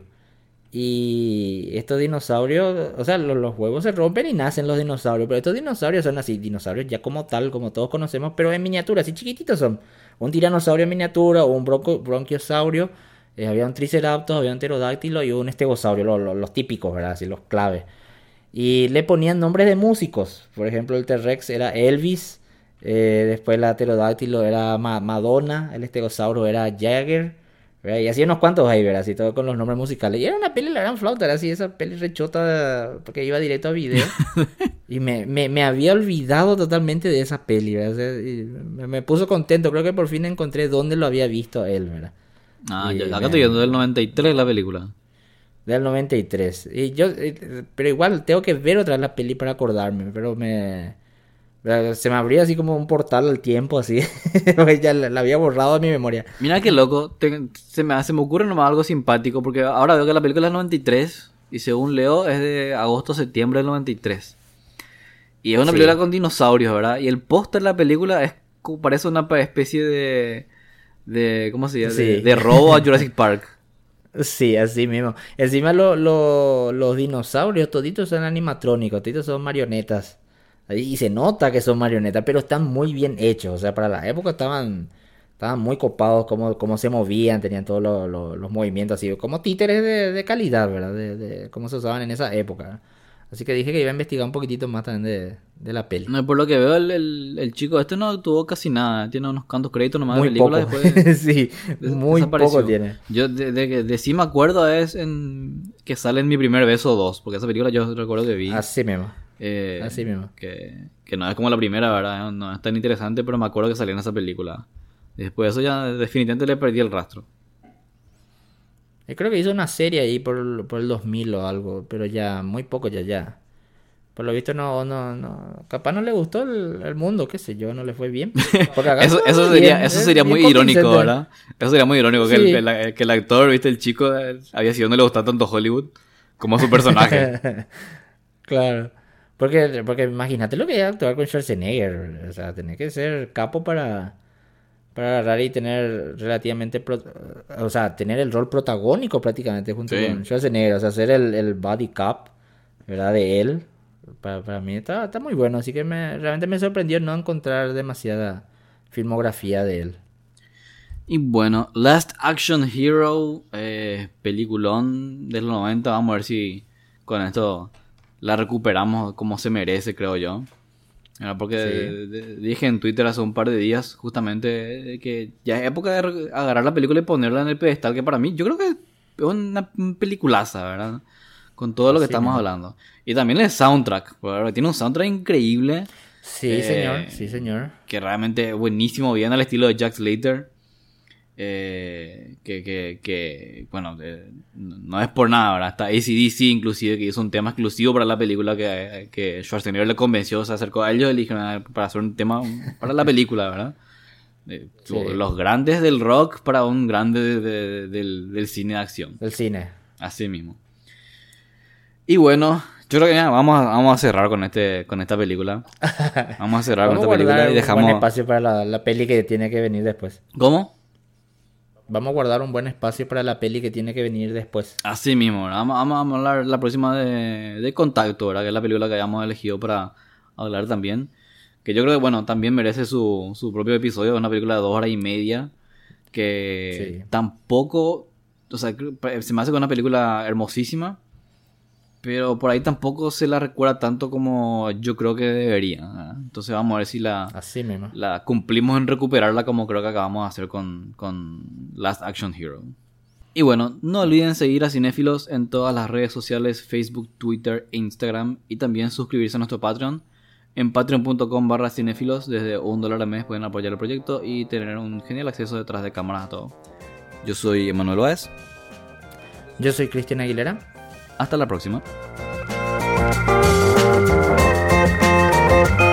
Y estos dinosaurios, o sea, los, los huevos se rompen y nacen los dinosaurios. Pero estos dinosaurios son así, dinosaurios ya como tal, como todos conocemos, pero en miniatura, así chiquititos son. Un tiranosaurio en miniatura o un bronco, bronquiosaurio. Eh, había un triceratops, había un pterodáctilo y un estegosaurio, lo- lo- los típicos, ¿verdad? Así, los claves. Y le ponían nombres de músicos. Por ejemplo, el T-Rex era Elvis. eh, después la pterodáctilo era Ma- Madonna. El estegosaurio era Jagger. ¿Verdad? Y así unos cuantos ahí, ¿verdad? Así todo con los nombres musicales. Y era una peli, la gran flauta, era así, esa peli rechota, porque iba directo a video. Y me, me, me había olvidado totalmente de esa peli, ¿verdad? O sea, y me, me puso contento. Creo que por fin encontré dónde lo había visto a él, ¿verdad? Ah, Y ya, acá me- estoy viendo del noventa y tres la película. Del noventa y tres. Y yo, eh, pero igual tengo que ver otra vez la peli para acordarme. Pero me. Se me abría así como un portal al tiempo, así. Porque ya la, la había borrado de mi memoria. Mira qué loco, te- se, me, se me ocurre nomás algo simpático, porque ahora veo que la película es noventa y tres, y según leo es de agosto-septiembre del noventa y tres. Y es una Sí. película con dinosaurios, ¿verdad? Y el póster de la película es co- parece una pa- especie de... de ¿cómo se llama? De, Sí. de robo a Jurassic Park. Sí, así mismo. Encima lo- lo- los dinosaurios, toditos son animatrónicos, toditos son marionetas. Y se nota que son marionetas, pero están muy bien hechos. O sea, para la época estaban, estaban muy copados, cómo, cómo se movían, tenían todos los, los- los movimientos así, como títeres de, de calidad, ¿verdad? De, de cómo se usaban en esa época. Así que dije que iba a investigar un poquito más también de, de la peli. No, por lo que veo, el, el, el chico este no tuvo casi nada. Tiene unos cuantos créditos nomás Muy de película. poco. Después Sí, des- muy desapareció. poco tiene. Yo de, de, que- de sí me acuerdo es en que sale en Mi Primer Beso dos, porque esa película yo recuerdo que vi. Así mismo. Eh, Así mismo. Que, que no es como la primera, ¿verdad? No es tan interesante, pero me acuerdo que salía en esa película. Y después de eso ya definitivamente le perdí el rastro. Yo creo que hizo una serie ahí por, por el dos mil o algo, pero ya muy poco ya ya. Por lo visto no, no, no, capaz no le gustó el, el mundo, qué sé yo, no le fue bien. Porque acá Eso, está eso muy sería, bien, eso es sería bien muy irónico, convincente. ¿verdad? Eso sería muy irónico que, Sí. el, el- que el actor, viste, el chico, eh, había sido no le gustaba tanto Hollywood como su personaje. Claro. Porque, porque imagínate lo que es actuar con Schwarzenegger. O sea, tener que ser capo para, para agarrar y tener relativamente, pro- o sea, tener el rol protagónico prácticamente junto Sí. con Schwarzenegger. O sea, ser el, el body cop, ¿verdad? De él. Para, para mí está, está muy bueno. Así que me, realmente me sorprendió no encontrar demasiada filmografía de él. Y bueno, Last Action Hero, eh, peliculón de los noventa. Vamos a ver si con esto la recuperamos como se merece, creo yo. Era porque Sí. de- de- dije en Twitter hace un par de días justamente eh, que ya es época de re- agarrar la película y ponerla en el pedestal, que para mí yo creo que es una peliculaza, ¿verdad? Con todo lo que Así estamos mismo. hablando. Y también el soundtrack, porque tiene un soundtrack increíble, Sí, Eh, señor. Sí, señor. que realmente es buenísimo, bien al estilo de Jack Slater. Eh, que, que, que, bueno, eh, no es por nada, ¿verdad? Está A C D C inclusive, que hizo un tema exclusivo para la película que, que Schwarzenegger le convenció, se acercó a ellos y eligieron a- para hacer un tema para la película, ¿verdad? Eh, Sí. Los grandes del rock para un grande de- de- del, del cine de acción. Del cine. Así mismo. Y bueno, Yo creo que ya vamos a, vamos a cerrar con este con esta película. Vamos a cerrar con Vamos esta a guardar película y un dejamos... buen espacio para la, la peli que tiene que venir después. ¿Cómo? Vamos a guardar un buen espacio para la peli que tiene que venir después. Así mismo, ¿verdad? Vamos, vamos a hablar la próxima de, de Contacto, ¿verdad? Que es la película que habíamos elegido para hablar también. Que yo creo que, bueno, también merece su, su propio episodio. Es una película de dos horas y media. Que Sí. tampoco... O sea, creo- se me hace que una película hermosísima. Pero por ahí tampoco se la recuerda tanto como yo creo que debería, ¿verdad? Entonces vamos a ver si la... Así mismo. La cumplimos en recuperarla como creo que acabamos de hacer con, con Last Action Hero. Y bueno, no olviden seguir a Cinéfilos en todas las redes sociales, Facebook, Twitter e Instagram. Y también suscribirse a nuestro Patreon. En patreon.com barra cinéfilos, desde un dólar al mes pueden apoyar el proyecto y tener un genial acceso detrás de cámaras a todo. Yo soy Emanuel Báez. Yo soy Cristian Aguilera. Hasta la próxima.